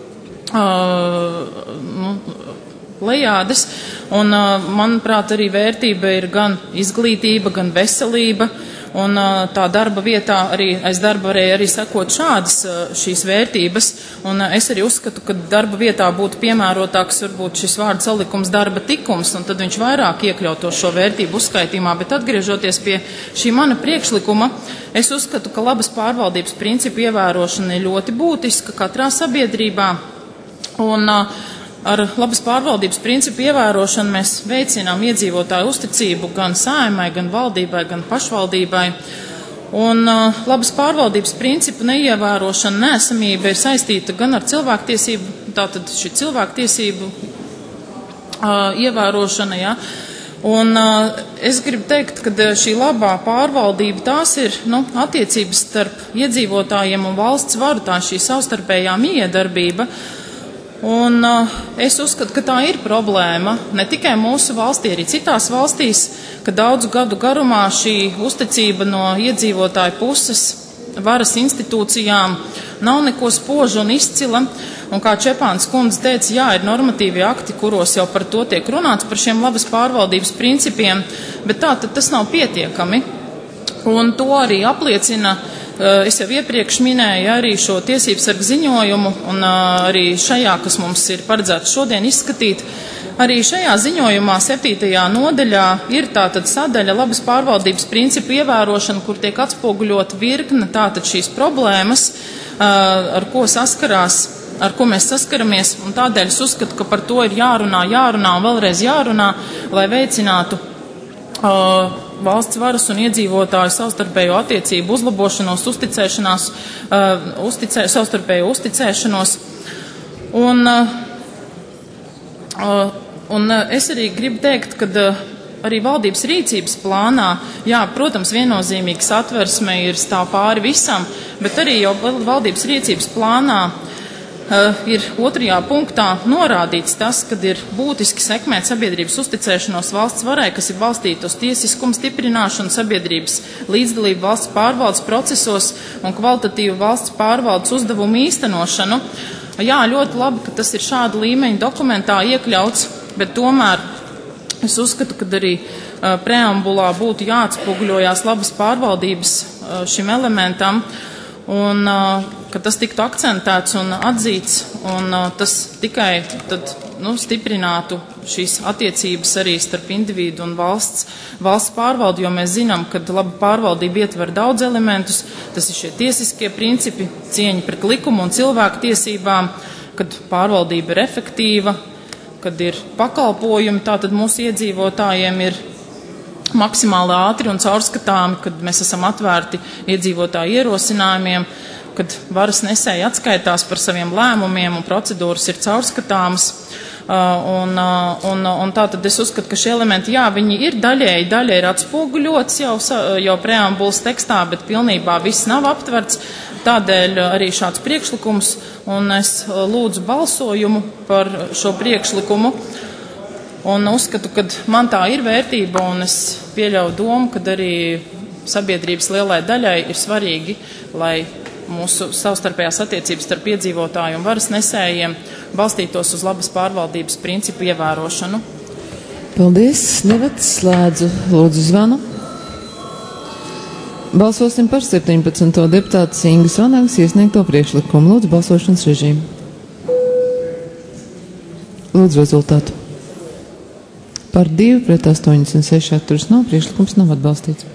plejādes, un, manuprāt, arī vērtība ir gan izglītība, gan veselība, un tā darba vietā arī aiz darba varēja arī sekot šādas šīs vērtības, un es arī uzskatu, ka darba vietā būtu piemērotāks varbūt šis vārdu salikums darba tikums, un tad viņš vairāk iekļauto šo vērtību uzskaitījumā, bet atgriežoties pie šī mana priekšlikuma, es uzskatu, ka labas pārvaldības principu ievērošana ir ļoti būtiska katrā sabiedrībā, un ar labas pārvaldības principu ievērošanu mēs veicinām iedzīvotāju uzticību gan saimai, gan valdībai, gan pašvaldībai. Un labas pārvaldības principu neievērošana, neesamība ir saistīta gan ar cilvēktiesību, tātad šī cilvēktiesību ievērošana, ja. Un es gribu teikt, ka šī labā pārvaldība tās ir attiecības starp iedzīvotājiem un valsts varu, tā šī savstarpējā miedarbība. Un es uzskatu, ka tā ir problēma ne tikai mūsu valstī, arī citās valstīs, ka daudzu gadu garumā šī uzticība no iedzīvotāju puses varas institūcijām nav neko spoža un izcila. Un kā Čepāns kundze teica, jā, ir normatīvi akti, kuros jau par to tiek runāts, par šiem labas pārvaldības principiem, bet tā tad tas nav pietiekami. Un to arī apliecina. Es jau iepriekš minēju arī šo tiesību sargu ziņojumu, un arī šajā, kas mums ir paredzēts šodien izskatīt, arī šajā ziņojumā 7. nodaļā ir tātad sadaļa labas pārvaldības principu ievērošana, kur tiek atspoguļot virkne tātad šīs problēmas, ar ko mēs saskaramies, un tādēļ es uzskatu, ka par to ir jārunā un vēlreiz jārunā, lai veicinātu valsts varas un iedzīvotāju savstarpējo attiecību uzlabošanos, savstarpējo uzticēšanos. Un es arī gribu teikt, ka arī valdības rīcības plānā, jā, protams, viennozīmīgi Satversme ir stāv pāri visam, bet arī jau valdības rīcības plānā ir 2. punktā norādīts tas, kad ir būtiski sekmēt sabiedrības uzticēšanos valsts varai, kas ir balstīta uz tiesiskumu stiprināšanu, sabiedrības līdzdalību valsts pārvaldes procesos un kvalitatīvu valsts pārvaldes uzdevumu īstenošanu. Jā, ļoti labi, ka tas ir šāda līmeņa dokumentā iekļauts, bet tomēr es uzskatu, ka arī preambulā būtu jāatspoguļojās labas pārvaldības šim elementam. un ka tas tiktu akcentēts un atzīts, un tas tikai tad, stiprinātu šīs attiecības arī starp individu un valsts pārvaldi, jo mēs zinām, ka laba pārvaldība ietver daudz elementus, tas ir šie tiesiskie principi, cieņa pret likumu un cilvēku tiesībām, kad pārvaldība ir efektīva, kad ir pakalpojumi, tātad mūsu iedzīvotājiem ir maksimāli ātri un caurskatāmi, kad mēs esam atvērti iedzīvotāju ierosinājumiem, kad varas nesēji atskaitās par saviem lēmumiem un procedūras ir caurskatāmas. Un tātad es uzskatu, ka šie elementi, viņi ir daļai ir atspoguļots jau preambulas tekstā, bet pilnībā viss nav aptverts. Tādēļ arī šāds priekšlikums, un es lūdzu balsojumu par šo priekšlikumu. Un uzskatu, ka man tā ir vērtība, un es pieļauju domu, ka arī sabiedrības lielai daļai ir svarīgi, lai mūsu savstarpējās attiecības starp iedzīvotāju un varas nesējiem balstītos uz labas pārvaldības principu ievērošanu. Paldies, debats slēdzu. Lūdzu zvanu. Balsosim par 17. deputātas Ingas Vanagas iesniegto priekšlikumu. Lūdzu balsošanas režīmu. Lūdzu rezultātu. Par 2 pret 86 atturas nav, priekšlikums nav atbalstīts.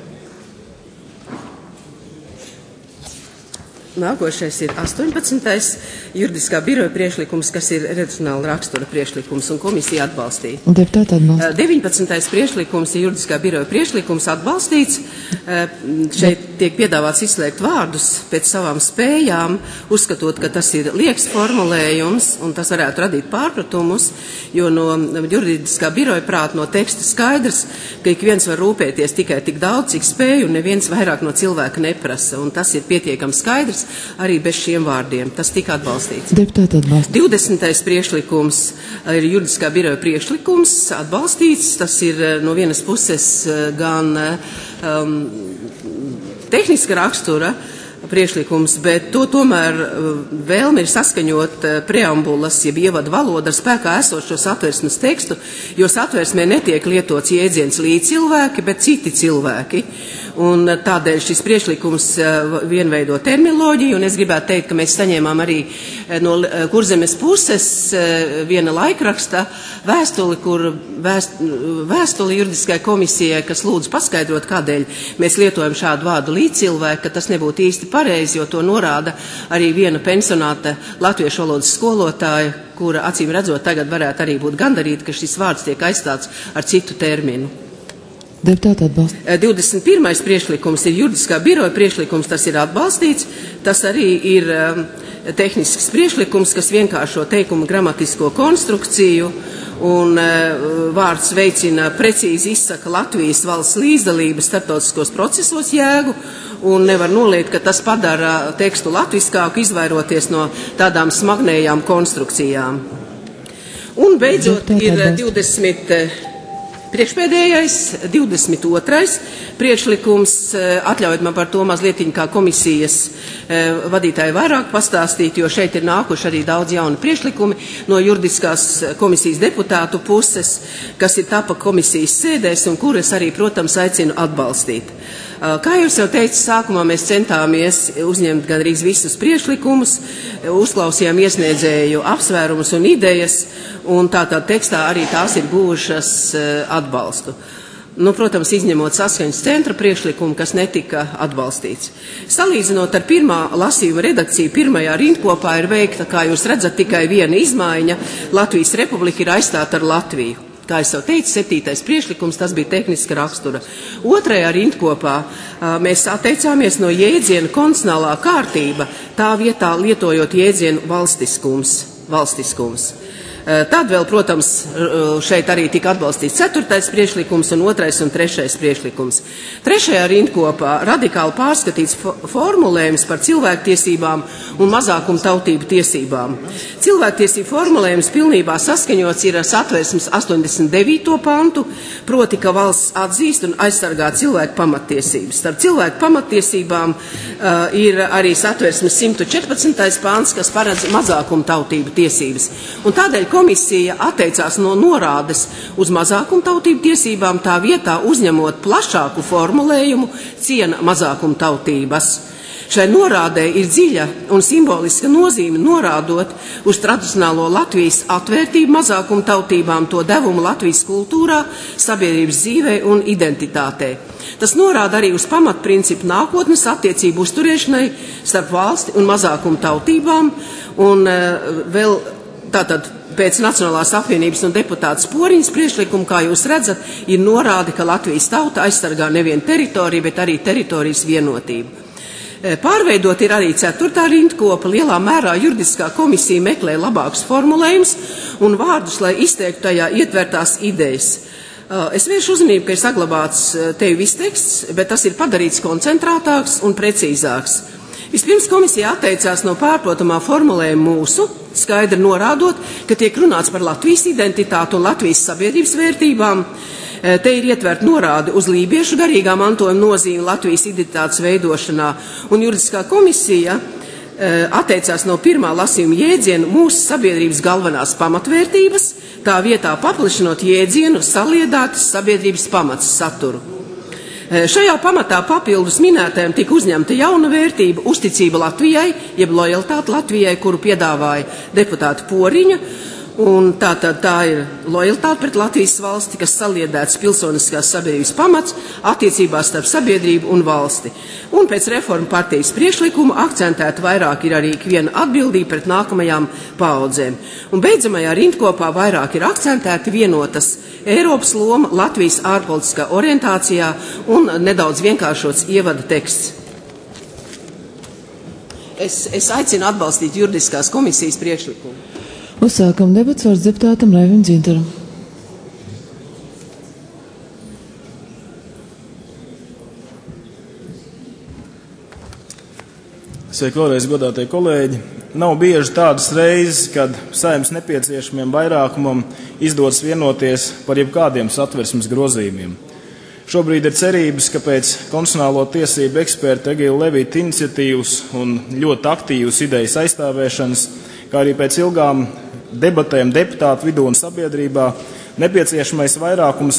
Nākošais ir 18. juridiskā biroja priekšlikums, kas ir redakcionāla rakstura priekšlikums, un komisija atbalstīja. Deputāti atbalsta. 19. priekšlikums ir juridiskā biroja priekšlikums atbalstīts. Šeit tiek piedāvāts izslēgt vārdus pēc savām spējām, uzskatot, ka tas ir lieks formulējums, un tas varētu radīt pārpratumus, jo no juridiskā biroja prāt no teksta skaidrs, ka ik viens var rūpēties tikai tik daudz, cik spēj, un neviens vairāk no cilvēka neprasa, un tas ir pietiekami skaidrs arī bez šiem vārdiem. Tas tika atbalstīts. Deputāti atbalsta. 20. priekšlikums ir juridiskā biroja priekšlikums, atbalstīts. Tas ir no vienas puses gan tehniska rakstura priekšlikums, bet to tomēr vēlme ir saskaņot preambulas, jeb ievadu valodu ar spēkā esošo satversmes tekstu, jo satversmē netiek lietots jēdziens līdzcilvēki, bet citi cilvēki. Un tādēļ šis priekšlikums vienveido terminoloģiju, un es gribētu teikt, ka mēs saņēmām arī no Kurzemes puses viena laikraksta vēstuli, kur vēstuli juridiskai komisijai, kas lūdz paskaidrot, kādēļ mēs lietojam šādu vārdu līdzcilvēki, ka tas nebūtu īsti pareizi, jo to norāda arī viena pensionāta latviešu valodas skolotāja, kura acīm redzot tagad varētu arī būt gandarīta, ka šis vārds tiek aizstāts ar citu terminu. Deputāti atbalsta. 21. priekšlikums ir juridiskā biroja priekšlikums, tas ir atbalstīts. Tas arī ir tehnisks priekšlikums, kas vienkāršo teikumu gramatisko konstrukciju, un vārds veicina precīzi izsaka Latvijas valsts līdzdalības starptautiskos procesos jēgu, un nevar noliegt, ka tas padara tekstu latviskāku, izvairoties no tādām smagnējām konstrukcijām. Un beidzot ir priekšpēdējais, 22. priekšlikums, atļaujiet man par to mazlietiņ kā komisijas vadītāji vairāk pastāstīt, jo šeit ir nākuši arī daudz jauni priekšlikumi no juridiskās komisijas deputātu puses, kas ir tapa komisijas sēdēs un kuras arī, protams, aicinu atbalstīt. Kā jūs jau teicu, sākumā mēs centāmies uzņemt gandrīz visus priekšlikumus, uzklausījām iesniedzēju apsvērumus un idejas, un tātad tekstā arī tās ir guvušas atbalstu. Protams, izņemot saskaņas centra priekšlikumu, kas netika atbalstīts. Salīdzinot ar pirmā lasījuma redakciju, pirmajā rindkopā ir veikta, kā jūs redzat, tikai viena izmaiņa. Latvijas Republika ir aizstāta ar Latviju. Kā es jau teicu, 7. priekšlikums, tas bija tehniska rakstura. Otrajā rindkopā mēs atteicāmies no jēdziena konstitucionālā kārtība, tā vietā lietojot jēdzienu valstiskums. Tad vēl, protams, šeit arī tika atbalstīts 4. priekšlikums un 2. un 3. priekšlikums. 3. rindkopā radikāli pārskatīts formulējums par cilvēktiesībām un mazākumu tautību tiesībām. Cilvēktiesību formulējums pilnībā saskaņots ir ar Satversmes 89. pantu, proti, ka valsts atzīst un aizsargā cilvēku pamattiesības. Starp cilvēku pamattiesībām ir arī Satversmes 114. pants, kas paredz mazākumu tautību tiesības. Un tādēļ komisija atteicās no norādes uz mazākumtautību tiesībām, tā vietā uzņemot plašāku formulējumu ciena mazākumtautības. Šai norādē ir dziļa un simboliska nozīme norādot uz tradicionālo Latvijas atvērtību mazākumu tautībām, to devumu Latvijas kultūrā, sabiedrības dzīvē un identitātē. Tas norāda arī uz pamatprincipu nākotnes attiecību uzturēšanai starp valsti un mazākumu tautībām, un vēl tātad pēc Nacionālās apvienības un deputāta Sporiņas priekšlikuma, kā jūs redzat, ir norāde, ka Latvijas tauta aizsargā nevien teritoriju, bet arī teritorijas vienotību. Pārveidot ir arī 4. rindkopa, lielā mērā juridiskā komisija meklē labākus formulējumus un vārdus, lai izteiktu tajā ietvertās idejas. Es vēršu uzmanību, ka ir saglabāts te viss teksts, bet tas ir padarīts koncentrētāks un precīzāks. Vispirms komisija atteicās no pārprotamā formulējuma mūsu, skaidri norādot, ka tiek runāts par Latvijas identitātu un Latvijas sabiedrības vērtībām. Te ir ietverta norāde uz lībiešu garīgā mantojuma nozīmi Latvijas identitātes veidošanā, un juridiskā komisija atteicās no pirmā lasījuma jēdzienu mūsu sabiedrības galvenās pamatvērtības, tā vietā paplašinot jēdzienu saliedātas sabiedrības pamats saturu. Šajā pamatā papildus minētajam tika uzņemta jauna vērtība uzticība Latvijai, jeb lojalitāte Latvijai, kuru piedāvāja deputāta Poriņa, un tā ir lojalitāte pret Latvijas valsti, kas saliedēts pilsoniskās sabiedrības pamats attiecībās starp sabiedrību un valsti. Un pēc reformu partijas priekšlikuma akcentēta vairāk ir arī ikviena atbildība pret nākamajām paaudzēm. Un beidzamajā rindkopā vairāk ir akcentēta vienotas Eiropas loma Latvijas ārpolitiskā orientācijā un nedaudz vienkāršots ievada teksts. Es aicinu atbalstīt juridiskās komisijas priekšlikumu. Uzsākam debats vārds deputātam Raivim Dzintaram. Sveiki vēlreiz, godātie kolēģi. Nav bieži tādas reizes, kad Saeimas nepieciešamiem vairākumam izdodas vienoties par jebkādiem satversmes grozījumiem. Šobrīd ir cerības, ka pēc konstitucionālo tiesību eksperta Egila Levita iniciatīvas un ļoti aktīvas idejas aizstāvēšanas, kā arī pēc ilgām debatēm deputātu vidū un sabiedrībā, nepieciešamais vairākums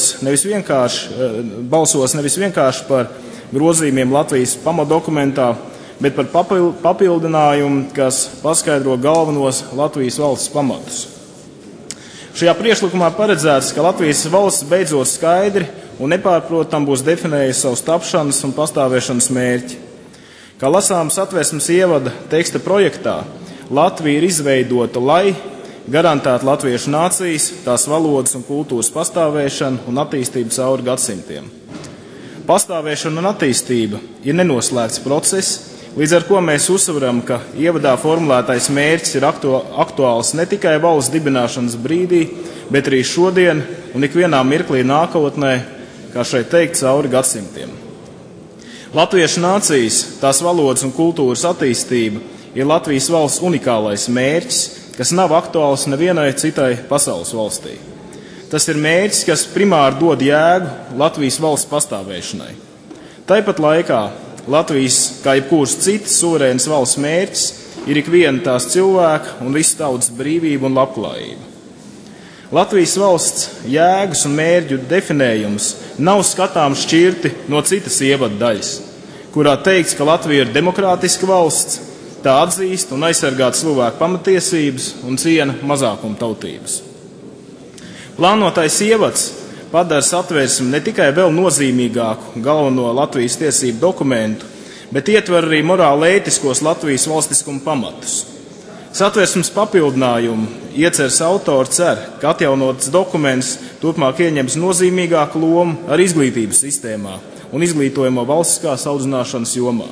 balsos nevis vienkārši par grozījumiem Latvijas pamatdokumentā, bet par papildinājumu, kas paskaidro galvenos Latvijas valsts pamatus. Šajā priekšlikumā paredzēts, ka Latvijas valsts beidzot skaidri un nepārprotam būs definējusi savus tapšanas un pastāvēšanas mērķi. Kā lasām satversmes ievada teksta projektā, Latvija ir izveidota, lai garantētu latviešu nācijas, tās valodas un kultūras pastāvēšanu un attīstību cauri gadsimtiem. Pastāvēšana un attīstība ir nenoslēgts process, līdz ar ko mēs uzsveram, ka ievadā formulētais mērķis ir aktuāls ne tikai valsts dibināšanas brīdī, bet arī šodien un ikvienā mirklī nākotnē, kā šeit teikt, cauri gadsimtiem. Latviešu nācijas, tās valodas un kultūras attīstība ir Latvijas valsts unikālais mērķis, kas nav aktuāls nevienai citai pasaules valstī. Tas ir mērķis, kas primāri dod jēgu Latvijas valsts pastāvēšanai. Tāpat laikā Latvijas, kā jebkuras citas suverēnas valsts mērķis, ir ikviena tās cilvēka un visas tautas brīvība un labklājība. Latvijas valsts jēgas un mērķu definējums nav skatāms šķirti no citas ievada daļas, kurā teikts, ka Latvija ir demokrātiska valsts, tā atzīst un aizsargā cilvēku pamatiesības un ciena mazākuma tautības. Plānotais ievads padara satversmi ne tikai vēl nozīmīgāku galveno Latvijas tiesību dokumentu, bet ietver arī morāli ētiskos Latvijas valstiskuma pamatus. Satversmes papildinājumu ieceres autori cer, ka atjaunots dokuments turpmāk ieņems nozīmīgāku lomu ar izglītības sistēmā un izglītojamo valstiskās audzināšanas jomā.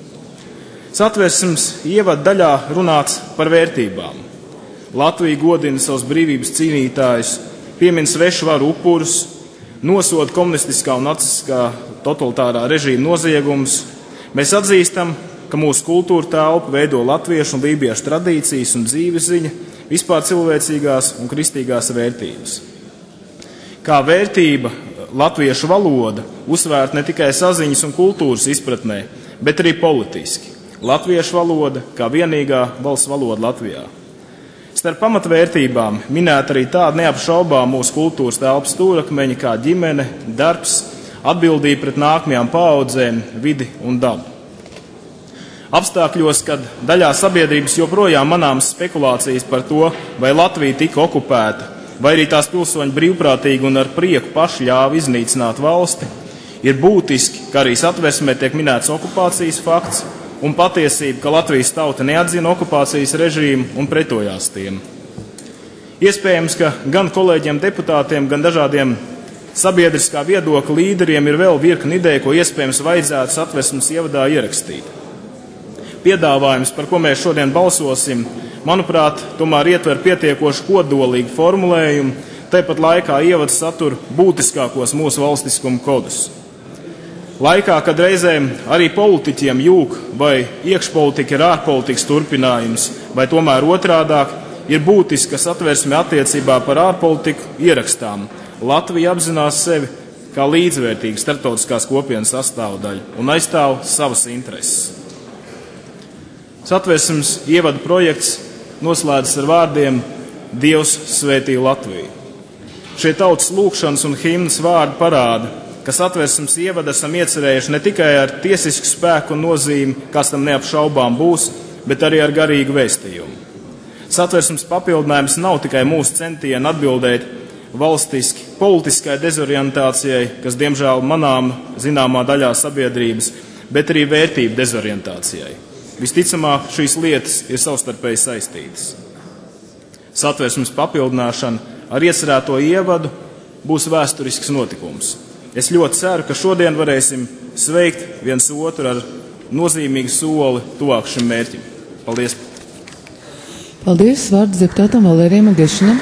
Satversmes ievada daļā runāts par vērtībām. Latvija godina savus brīvības cīnītājus, piemin svešu varu upurus, nosoda komunistiskā un nacistiskā totalitārā režīma noziegumus. Mēs atzīstam, ka mūsu kultūra telpa veido latviešu un lībiešu tradīcijas un dzīvesziņa, vispār cilvēcīgās un kristīgās vērtības. Kā vērtība latviešu valoda uzsvērta ne tikai saziņas un kultūras izpratnē, bet arī politiski. Latviešu valoda kā vienīgā valsts valoda Latvijā. Starp pamatvērtībām minēta arī tāda neapšaubām mūsu kultūras telpas stūrakmeņi kā ģimene, darbs, atbildība pret nākamajām paaudzēm, vidi un dabu. Apstākļos, kad daļā sabiedrības joprojām manāmas spekulācijas par to, vai Latvija tika okupēta, vai arī tās pilsoņi brīvprātīgi un ar prieku paši ļāva iznīcināt valsti, ir būtiski, ka arī Satversmē tiek minēts okupācijas fakts un patiesība, ka Latvijas tauta neatzina okupācijas režīmu un pretojās tiem. Iespējams, ka gan kolēģiem deputātiem, gan dažādiem sabiedriskā viedokļa līderiem ir vēl virkni ideja, ko iespējams vajadzētu Satversmes ievadā ierakstīt. Piedāvājums, par ko mēs šodien balsosim, manuprāt, tomēr ietver pietiekoši kodolīgu formulējumu, tāpat laikā ievads satur būtiskākos mūsu valstiskuma kodus. Laikā, kad reizēm arī politiķiem jūg, vai iekšpolitika ir ārpolitikas turpinājums, vai tomēr otrādāk, ir būtiski, ka Satversme attiecībā par ārpolitiku ierakstām. Latvija apzinās sevi kā līdzvērtīgu starptautiskās kopienas sastāvdaļu un aizstāv savas intereses. Satversmes ievada projekts noslēdzas ar vārdiem Dievs svētī Latviju. Šie tautas lūkšanas un himnas vārdi parāda, ka Satversmes ievadu esam iecerējuši ne tikai ar tiesisku spēku un nozīmi, kas tam neapšaubām būs, bet arī ar garīgu vēstījumu. Satversmes papildinājums nav tikai mūsu centieni atbildēt valstiski politiskai dezorientācijai, kas diemžēl manām zināmā daļā sabiedrības, bet arī vērtību dezorientācijai. Visticamāk, šīs lietas ir savstarpēji saistītas. Satversmes papildināšana ar iecerēto ievadu būs vēsturisks notikums. Es ļoti ceru, ka šodien varēsim sveikt viens otru ar nozīmīgu soli tuvāk šim mērķim. Paldies! Paldies! Vārds deputātam Valērijam Agešinam.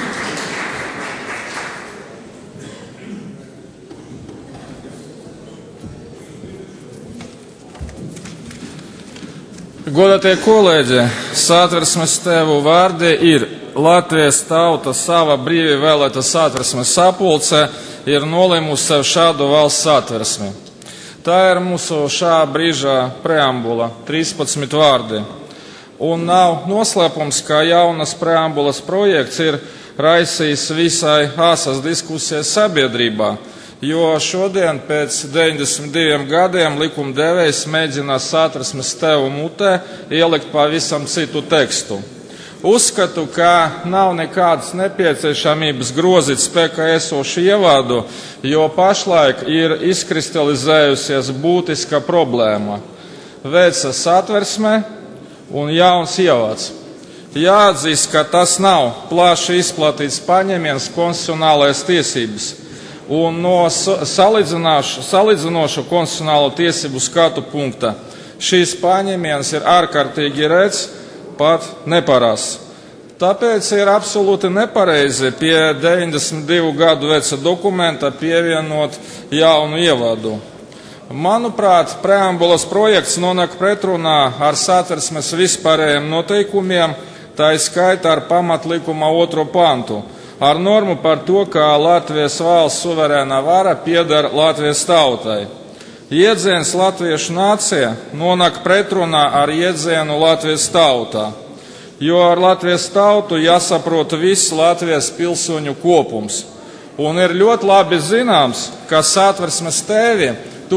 Godātie kolēģi, Satversmes tēvu vārdi ir Latvijas tauta sava brīvi vēlēta Satversmes sapulce ir nolēmusi šādu valsts satversmi. Tā ir mūsu šā brīža preambula, 13 vārdi. Un nav noslēpums, ka jaunas preambulas projekts ir raisījis visai asas diskusijas sabiedrībā, jo šodien pēc 92 gadiem likumdevējs mēģina Satversmes tēvu mutē ielikt pavisam citu tekstu. Uzskatu, ka nav nekādas nepieciešamības grozīt spēkā esošu ievadu, jo pašlaik ir izkristalizējusies būtiska problēma – veca Satversme un jauns ievads. Jāatzīst, ka tas nav plaši izplatīts paņēmiens konstitucionālajās tiesības, un no salīdzinošu konstitucionālo tiesību skatu punkta šīs paņēmiens ir ārkārtīgi rēts, pat neparasts. Tāpēc ir absolūti nepareizi pie 92 gadu veca dokumenta pievienot jaunu ievadu. Manuprāt, preambulas projekts nonāk pretrunā ar Satversmes vispārējiem noteikumiem, tā skaitā ar pamatlikuma 2. pantu, ar normu par to, ka Latvijas valsts suverēnā vara pieder Latvijas tautai. Jēdziens latviešu nācija nonāk pretrunā ar jēdzienu Latvijas tautā, jo ar Latvijas tautu jāsaprot viss Latvijas pilsoņu kopums. Un ir ļoti labi zināms, ka Satversmes tēvi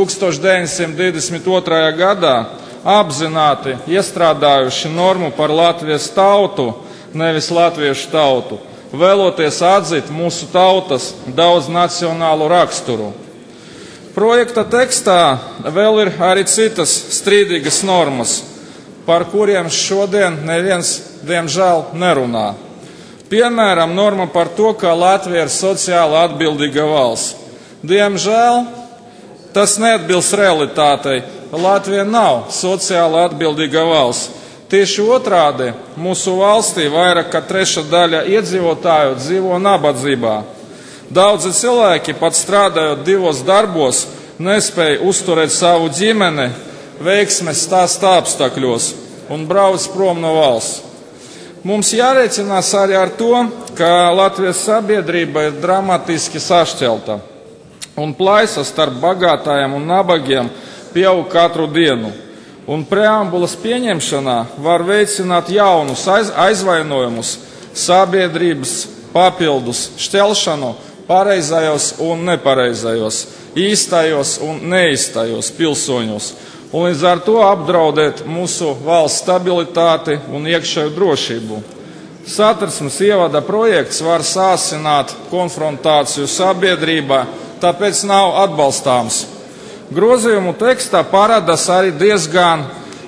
1922. gadā apzināti iestrādājuši normu par Latvijas tautu, nevis latviešu tautu, vēloties atzīt mūsu tautas daudznacionālu raksturu. Projekta tekstā vēl ir arī citas strīdīgas normas, par kuriem šodien neviens, diemžēl, nerunā. Piemēram, norma par to, ka Latvija ir sociāli atbildīga valsts. Diemžēl tas neatbilst realitātei. Latvija nav sociāli atbildīga valsts. Tieši otrādi, mūsu valstī vairāk kā 1/3 iedzīvotāju dzīvo nabadzībā. Daudzi cilvēki, pat strādājot 2 darbos, nespēja uzturēt savu ģimeni veiksmes stāsta apstākļos un brauc prom no valsts. Mums jārēķinās arī ar to, ka Latvijas sabiedrība ir dramatiski sašķelta, un plaisa starp bagātājiem un nabagiem pieaug katru dienu. Un preambulas pieņemšanā var veicināt jaunus aizvainojumus, sabiedrības papildus šķelšanu pareizajos un nepareizajos, īstajos un neīstajos pilsoņos. un līdz ar to apdraudēt mūsu valsts stabilitāti un iekšēju drošību. Satversmes ievada projekts var sāsināt konfrontāciju sabiedrībā, tāpēc nav atbalstāms. Grozījumu tekstā parādās arī diezgan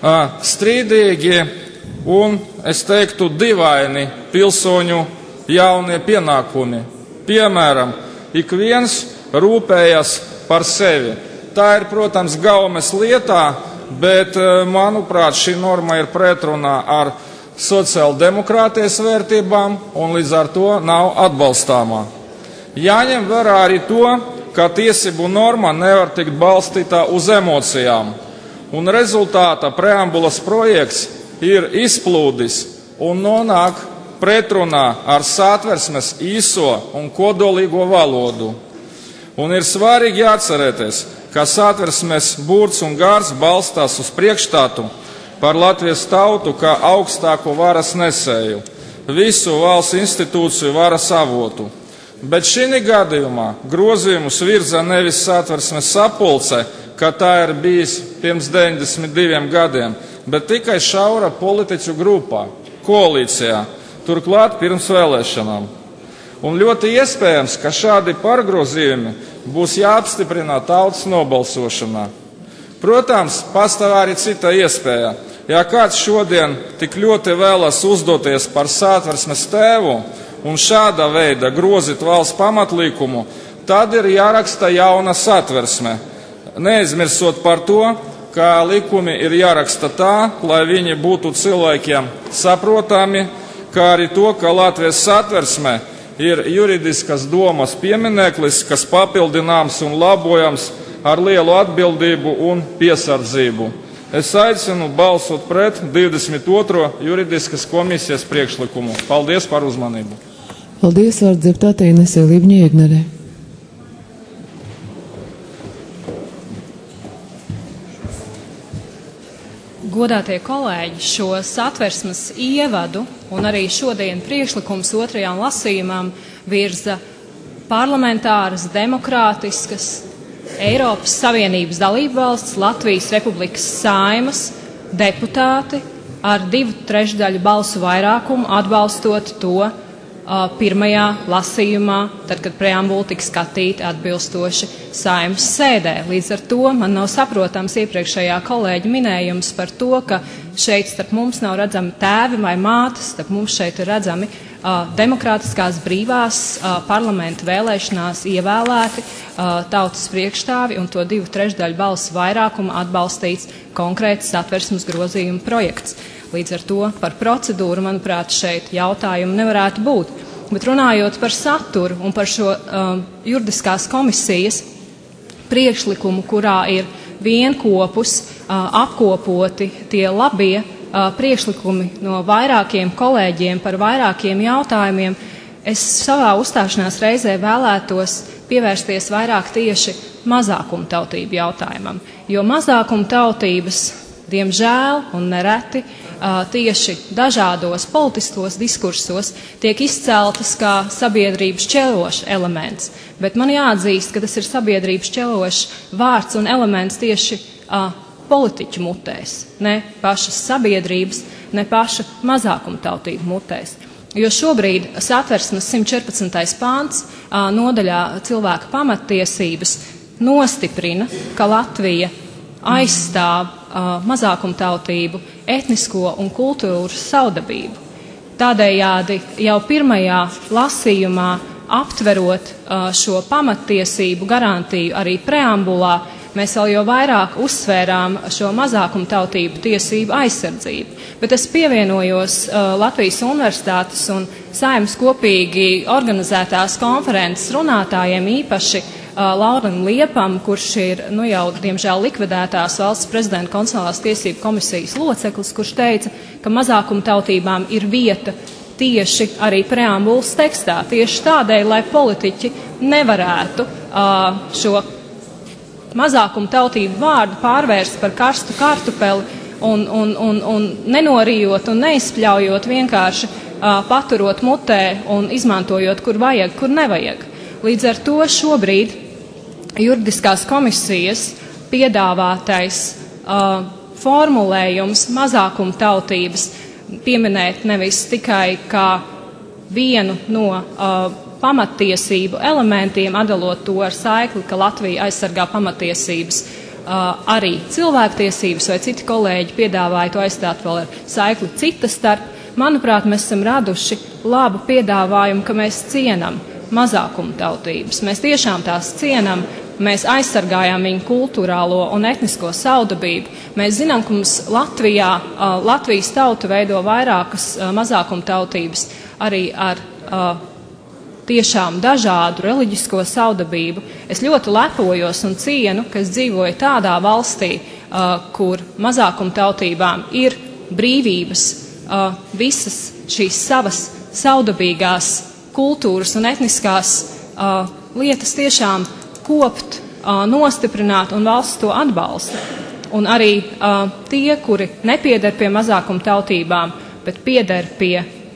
strīdīgi un, es teiktu, dīvaini pilsoņu jaunie pienākumi. Piemēram, ik viens rūpējas par sevi. Tā ir, protams, gaumes lietā, bet, manuprāt, šī norma ir pretrunā ar sociāldemokrātijas vērtībām un līdz ar to nav atbalstāmā. Jāņem vērā arī to, ka tiesību norma nevar tikt balstītā uz emocijām, un rezultātā preambulas projekts ir izplūdis un nonāk pretrunā ar Satversmes īso un kodolīgo valodu. Un ir svarīgi atcerēties, ka Satversmes burts un gars balstās uz priekšstātu par Latvijas tautu kā augstāko varas nesēju, visu valsts institūciju varas avotu. Bet šī gadījumā grozījumus virza nevis Satversmes sapulce, kā tā ir bijis pirms 92 gadiem, bet tikai šaura politiķu grupā, koalīcijā, turklāt pirms vēlēšanām. Un ļoti iespējams, ka šādi pārgrozījumi būs jāapstiprina tautas nobalsošanā. Protams, pastāv arī cita iespēja. Ja kāds šodien tik ļoti vēlas uzdoties par Satversmes tēvu un šāda veida grozīt valsts pamatlīkumu, tad ir jāraksta jauna Satversme. Neaizmirsot par to, ka likumi ir jāraksta tā, lai viņi būtu cilvēkiem saprotami, kā arī to, ka Latvijas Satversme ir juridiskas domas piemineklis, kas papildināms un labojams ar lielu atbildību un piesardzību. Es aicinu balsot pret 22. juridiskas komisijas priekšlikumu. Paldies par uzmanību. Paldies, vārds deputātei Inesei Lībiņai Egnerei. Godātie kolēģi, šo Satversmes ievadu un arī šodien priekšlikums otrajām lasījumam virza parlamentāras, demokrātiskas, Eiropas Savienības dalībvalsts, Latvijas Republikas Saeimas deputāti ar 2/3 balsu vairākumu atbalstot to pirmajā lasījumā, tad, kad preambula tika skatīta atbilstoši Saeimas sēdē. Līdz ar to man nav saprotams iepriekšējā kolēģa minējums par to, ka šeit starp mums nav redzami tēvi vai mātes, starp mums šeit ir redzami demokrātiskās brīvās parlamenta vēlēšanās ievēlēti tautas priekšstāvi un to 2/3 balsu vairākumu atbalstīts konkrēts Satversmes grozījuma projekts. Līdz ar to par procedūru, manuprāt, šeit jautājumu nevarētu būt. Bet runājot par saturu un par šo juridiskās komisijas priekšlikumu, kurā ir vienkopus apkopoti tie labie priekšlikumi no vairākiem kolēģiem par vairākiem jautājumiem, es savā uzstāšanās reizē vēlētos pievērsties vairāk tieši mazākumtautību jautājumam. Jo mazākumtautības, diemžēl un nereti, tieši dažādos politiskos diskursos tiek izceltas kā sabiedrības šķelošs elements. Bet man jāatzīst, ka tas ir sabiedrības šķelošs vārds un elements tieši politiķu mutēs, ne pašas sabiedrības, ne paša mazākumtautību mutēs. Jo šobrīd Satversmes 114. pāns nodaļā cilvēka pamattiesības nostiprina, ka Latvija aizstāv mazākumtautību, etnisko un kultūras savdabību. Tādējādi jau pirmajā lasījumā aptverot šo pamattiesību garantiju arī preambulā, mēs vēl jau vairāk uzsvērām šo mazākumtautību tiesību aizsardzību. Bet es pievienojos Latvijas Universitātes un Saeimas kopīgi organizētās konferences runātājiem, īpaši Lauram Liepam, kurš ir jau diemžēl likvidētās valsts prezidenta konstitucionālās tiesību komisijas loceklis, kurš teica, ka mazākumtautībām ir vieta tieši arī preambulas tekstā, tieši tādēļ, lai politiķi nevarētu šo mazākumtautību vārdu pārvērst par karstu kartupeli un nenorijot un neizspļaujot, vienkārši paturot mutē un izmantojot, kur vajag, kur nevajag. Līdz ar to šobrīd juridiskās komisijas piedāvātais formulējums mazākumtautības pieminēt nevis tikai kā vienu no pamattiesību elementiem, atdalot to ar saikli, ka Latvija aizsargā pamattiesības, arī cilvēktiesības, vai citi kolēģi piedāvāja to aizstāt vēl ar saikli cita starp. Manuprāt, mēs esam raduši labu piedāvājumu, ka mēs cienam mazākumtautības. Mēs tiešām tās cienam, mēs aizsargājām viņu kultūrālo un etnisko saudabību. Mēs zinām, ka mums Latvijā, Latvijas tauta veido vairākas mazākumtautības arī ar tiešām dažādu reliģisko saudabību. Es ļoti lepojos un cienu, ka es dzīvoju tādā valstī, kur mazākumtautībām ir brīvības visas šīs savas saudabīgās kultūras un etniskās lietas tiešām kopt, nostiprināt, un valsts to atbalsta. Un arī tie, kuri nepieder pie mazākumtautībām, bet pieder pie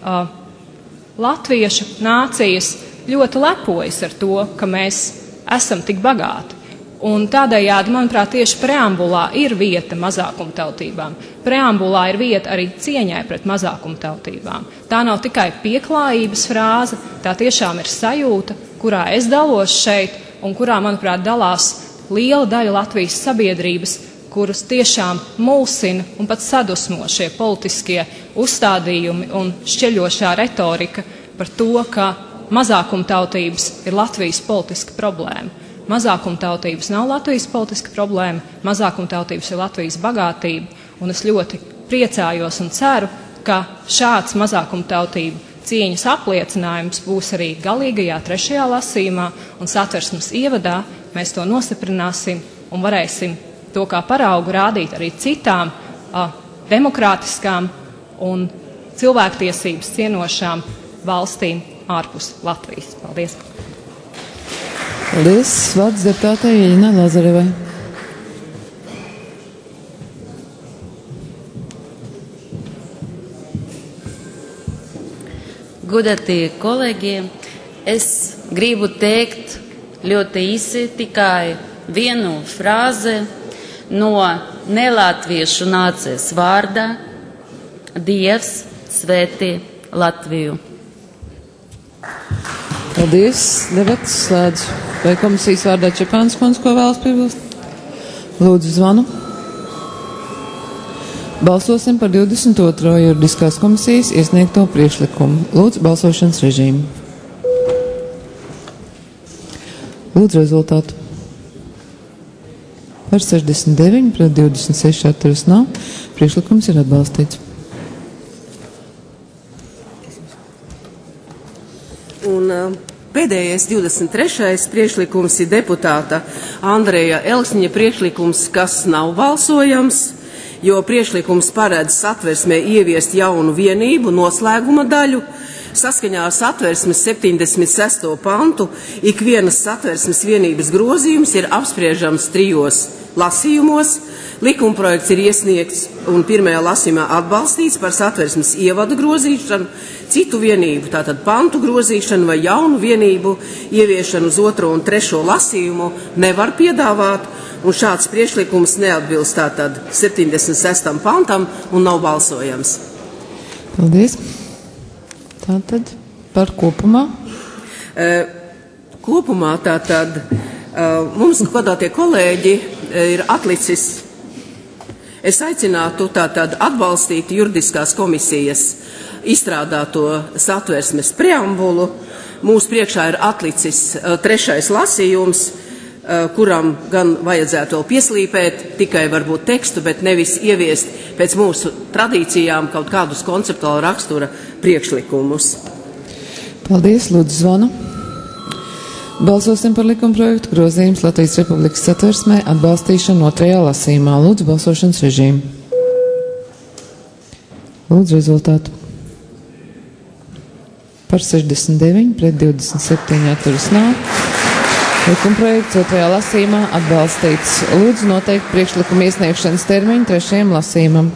latviešu nācijas, ļoti lepojas ar to, ka mēs esam tik bagāti. Un tādējādi, manuprāt, tieši preambulā ir vieta mazākumtautībām. Preambulā ir vieta arī cieņai pret mazākumtautībām. Tā nav tikai pieklājības frāze, tā tiešām ir sajūta, kurā es dalos šeit un kurā, manuprāt, dalās liela daļa Latvijas sabiedrības, kurus tiešām mulsina un pat sadusmo šie politiskie uzstādījumi un šķeļošā retorika par to, ka mazākumtautības ir Latvijas politiska problēma. Mazākumtautības nav Latvijas politiska problēma, mazākumtautības ir Latvijas bagātība, un es ļoti priecājos un ceru, ka šāds mazākumtautību cieņas apliecinājums būs arī galīgajā 3. lasījumā, un Satversmes ievadā mēs to nostiprināsim un varēsim to kā paraugu rādīt arī citām demokrātiskām un cilvēktiesības cienošām valstīm ārpus Latvijas. Paldies! Paldies! Vārds deputātei Jeļinai Lazarevai. Godātie kolēģi, es gribu teikt ļoti īsi tikai vienu frāzi no nelatviešu nācijas vārdā: Dievs svētī Latviju. Paldies! Debates slēdzu. Vai komisijas vārdā Čepāns kundze ko vēlas piebilst? Lūdzu zvanu. Balsosim par 22. juridiskās komisijas iesniegto priekšlikumu. Lūdzu balsošanas režīmu. Lūdzu rezultātu. Par 69 pret 26 atturas nav. Priekšlikums ir atbalstīts. Un pēdējais 23. priekšlikums ir deputāta Andreja Elksniņa priekšlikums, kas nav balsojams, jo priekšlikums paredz Satversmē ieviest jaunu vienību noslēguma daļu. Saskaņā ar Satversmes 76. pantu ikvienas Satversmes vienības grozījums ir apspriežams 3 lasījumos. Likumprojekts ir iesniegts un 1. lasījumā atbalstīts par Satversmes ievadu grozīšanu, citu vienību, tātad pantu grozīšanu vai jaunu vienību ieviešanu uz 2. un 3. lasījumu nevar piedāvāt, un šāds priekšlikums neatbilst tātad 76. pantam un nav balsojams. Paldies. Tātad par kopumā? Kopumā tātad mums, godātie kolēģi, ir atlicis. Es aicinātu tātad atbalstīt juridiskās komisijas izstrādāto Satversmes preambulu. Mūsu priekšā ir atlicis 3. lasījums, kuram gan vajadzētu vēl pieslīpēt tikai varbūt tekstu, bet nevis ieviest pēc mūsu tradīcijām kaut kādus konceptuālu rakstura priekšlikumus. Paldies, lūdzu zvanu. Balsosim par likumprojektu grozījums Latvijas Republikas Satversmē atbalstīšanu 2. lasījumā. Lūdzu balsošanas režīmu. Lūdzu rezultātu. Par 69 pret 27 atturas nav. Likumprojekts 2. lasījumā atbalstīts. Lūdzu noteikt priekšlikuma iesniegšanas termiņu 3. lasījumam.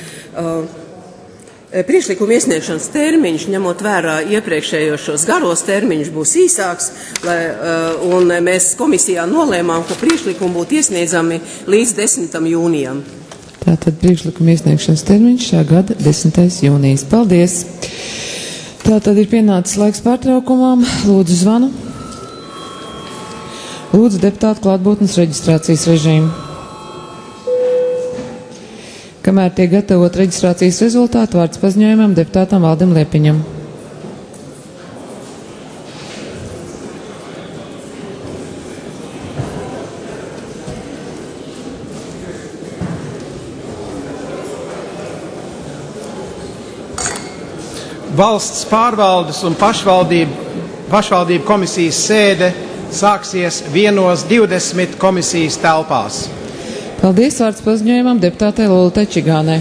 Priekšlikuma iesniegšanas termiņš, ņemot vērā iepriekšējos šos garos termiņus, būs īsāks, un mēs komisijā nolēmām, ka priekšlikumi būtu iesniedzami līdz 10. jūnijam. Tātad priekšlikuma iesniegšanas termiņš šā gada 10. jūnijas. Paldies! Tātad ir pienācis laiks pārtraukumam. Lūdzu zvanu. Lūdzu deputātu klātbūtnes reģistrācijas režīmu. Kamēr tiek gatavot reģistrācijas rezultātu, vārds paziņojumam deputātam Valdim Liepiņam. Valsts pārvaldes un pašvaldību komisijas sēde sāksies 1:20 komisijas telpās. Paldies, vārds paziņojumam deputātei Lolitai Čigānai.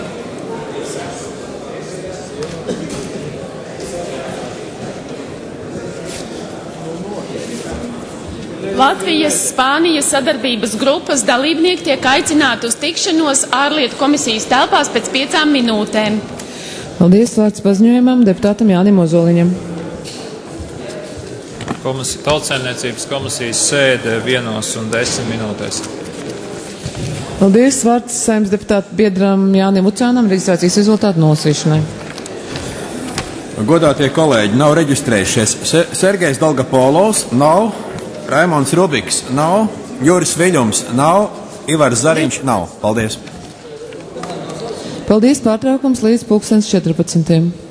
Latvijas-Spānijas sadarbības grupas dalībnieki tiek aicināti uz tikšanos ārlietu komisijas telpās pēc 5 minūtēm. Paldies, vārds paziņojumam deputātam Jānim Ozoliņam. Tautsaimniecības komisijas sēde 1:10. Paldies, vārds Saeimas deputāta biedram Jānim Ucānam reģistrācijas rezultātu nolasīšanai. Godātie kolēģi, nav reģistrējušies. Sergejs Dolgopolovs nav, Raimonds Rubiks nav, Juris Viļums nav, Ivars Zariņš nav. Paldies! Paldies, pārtraukums līdz 14.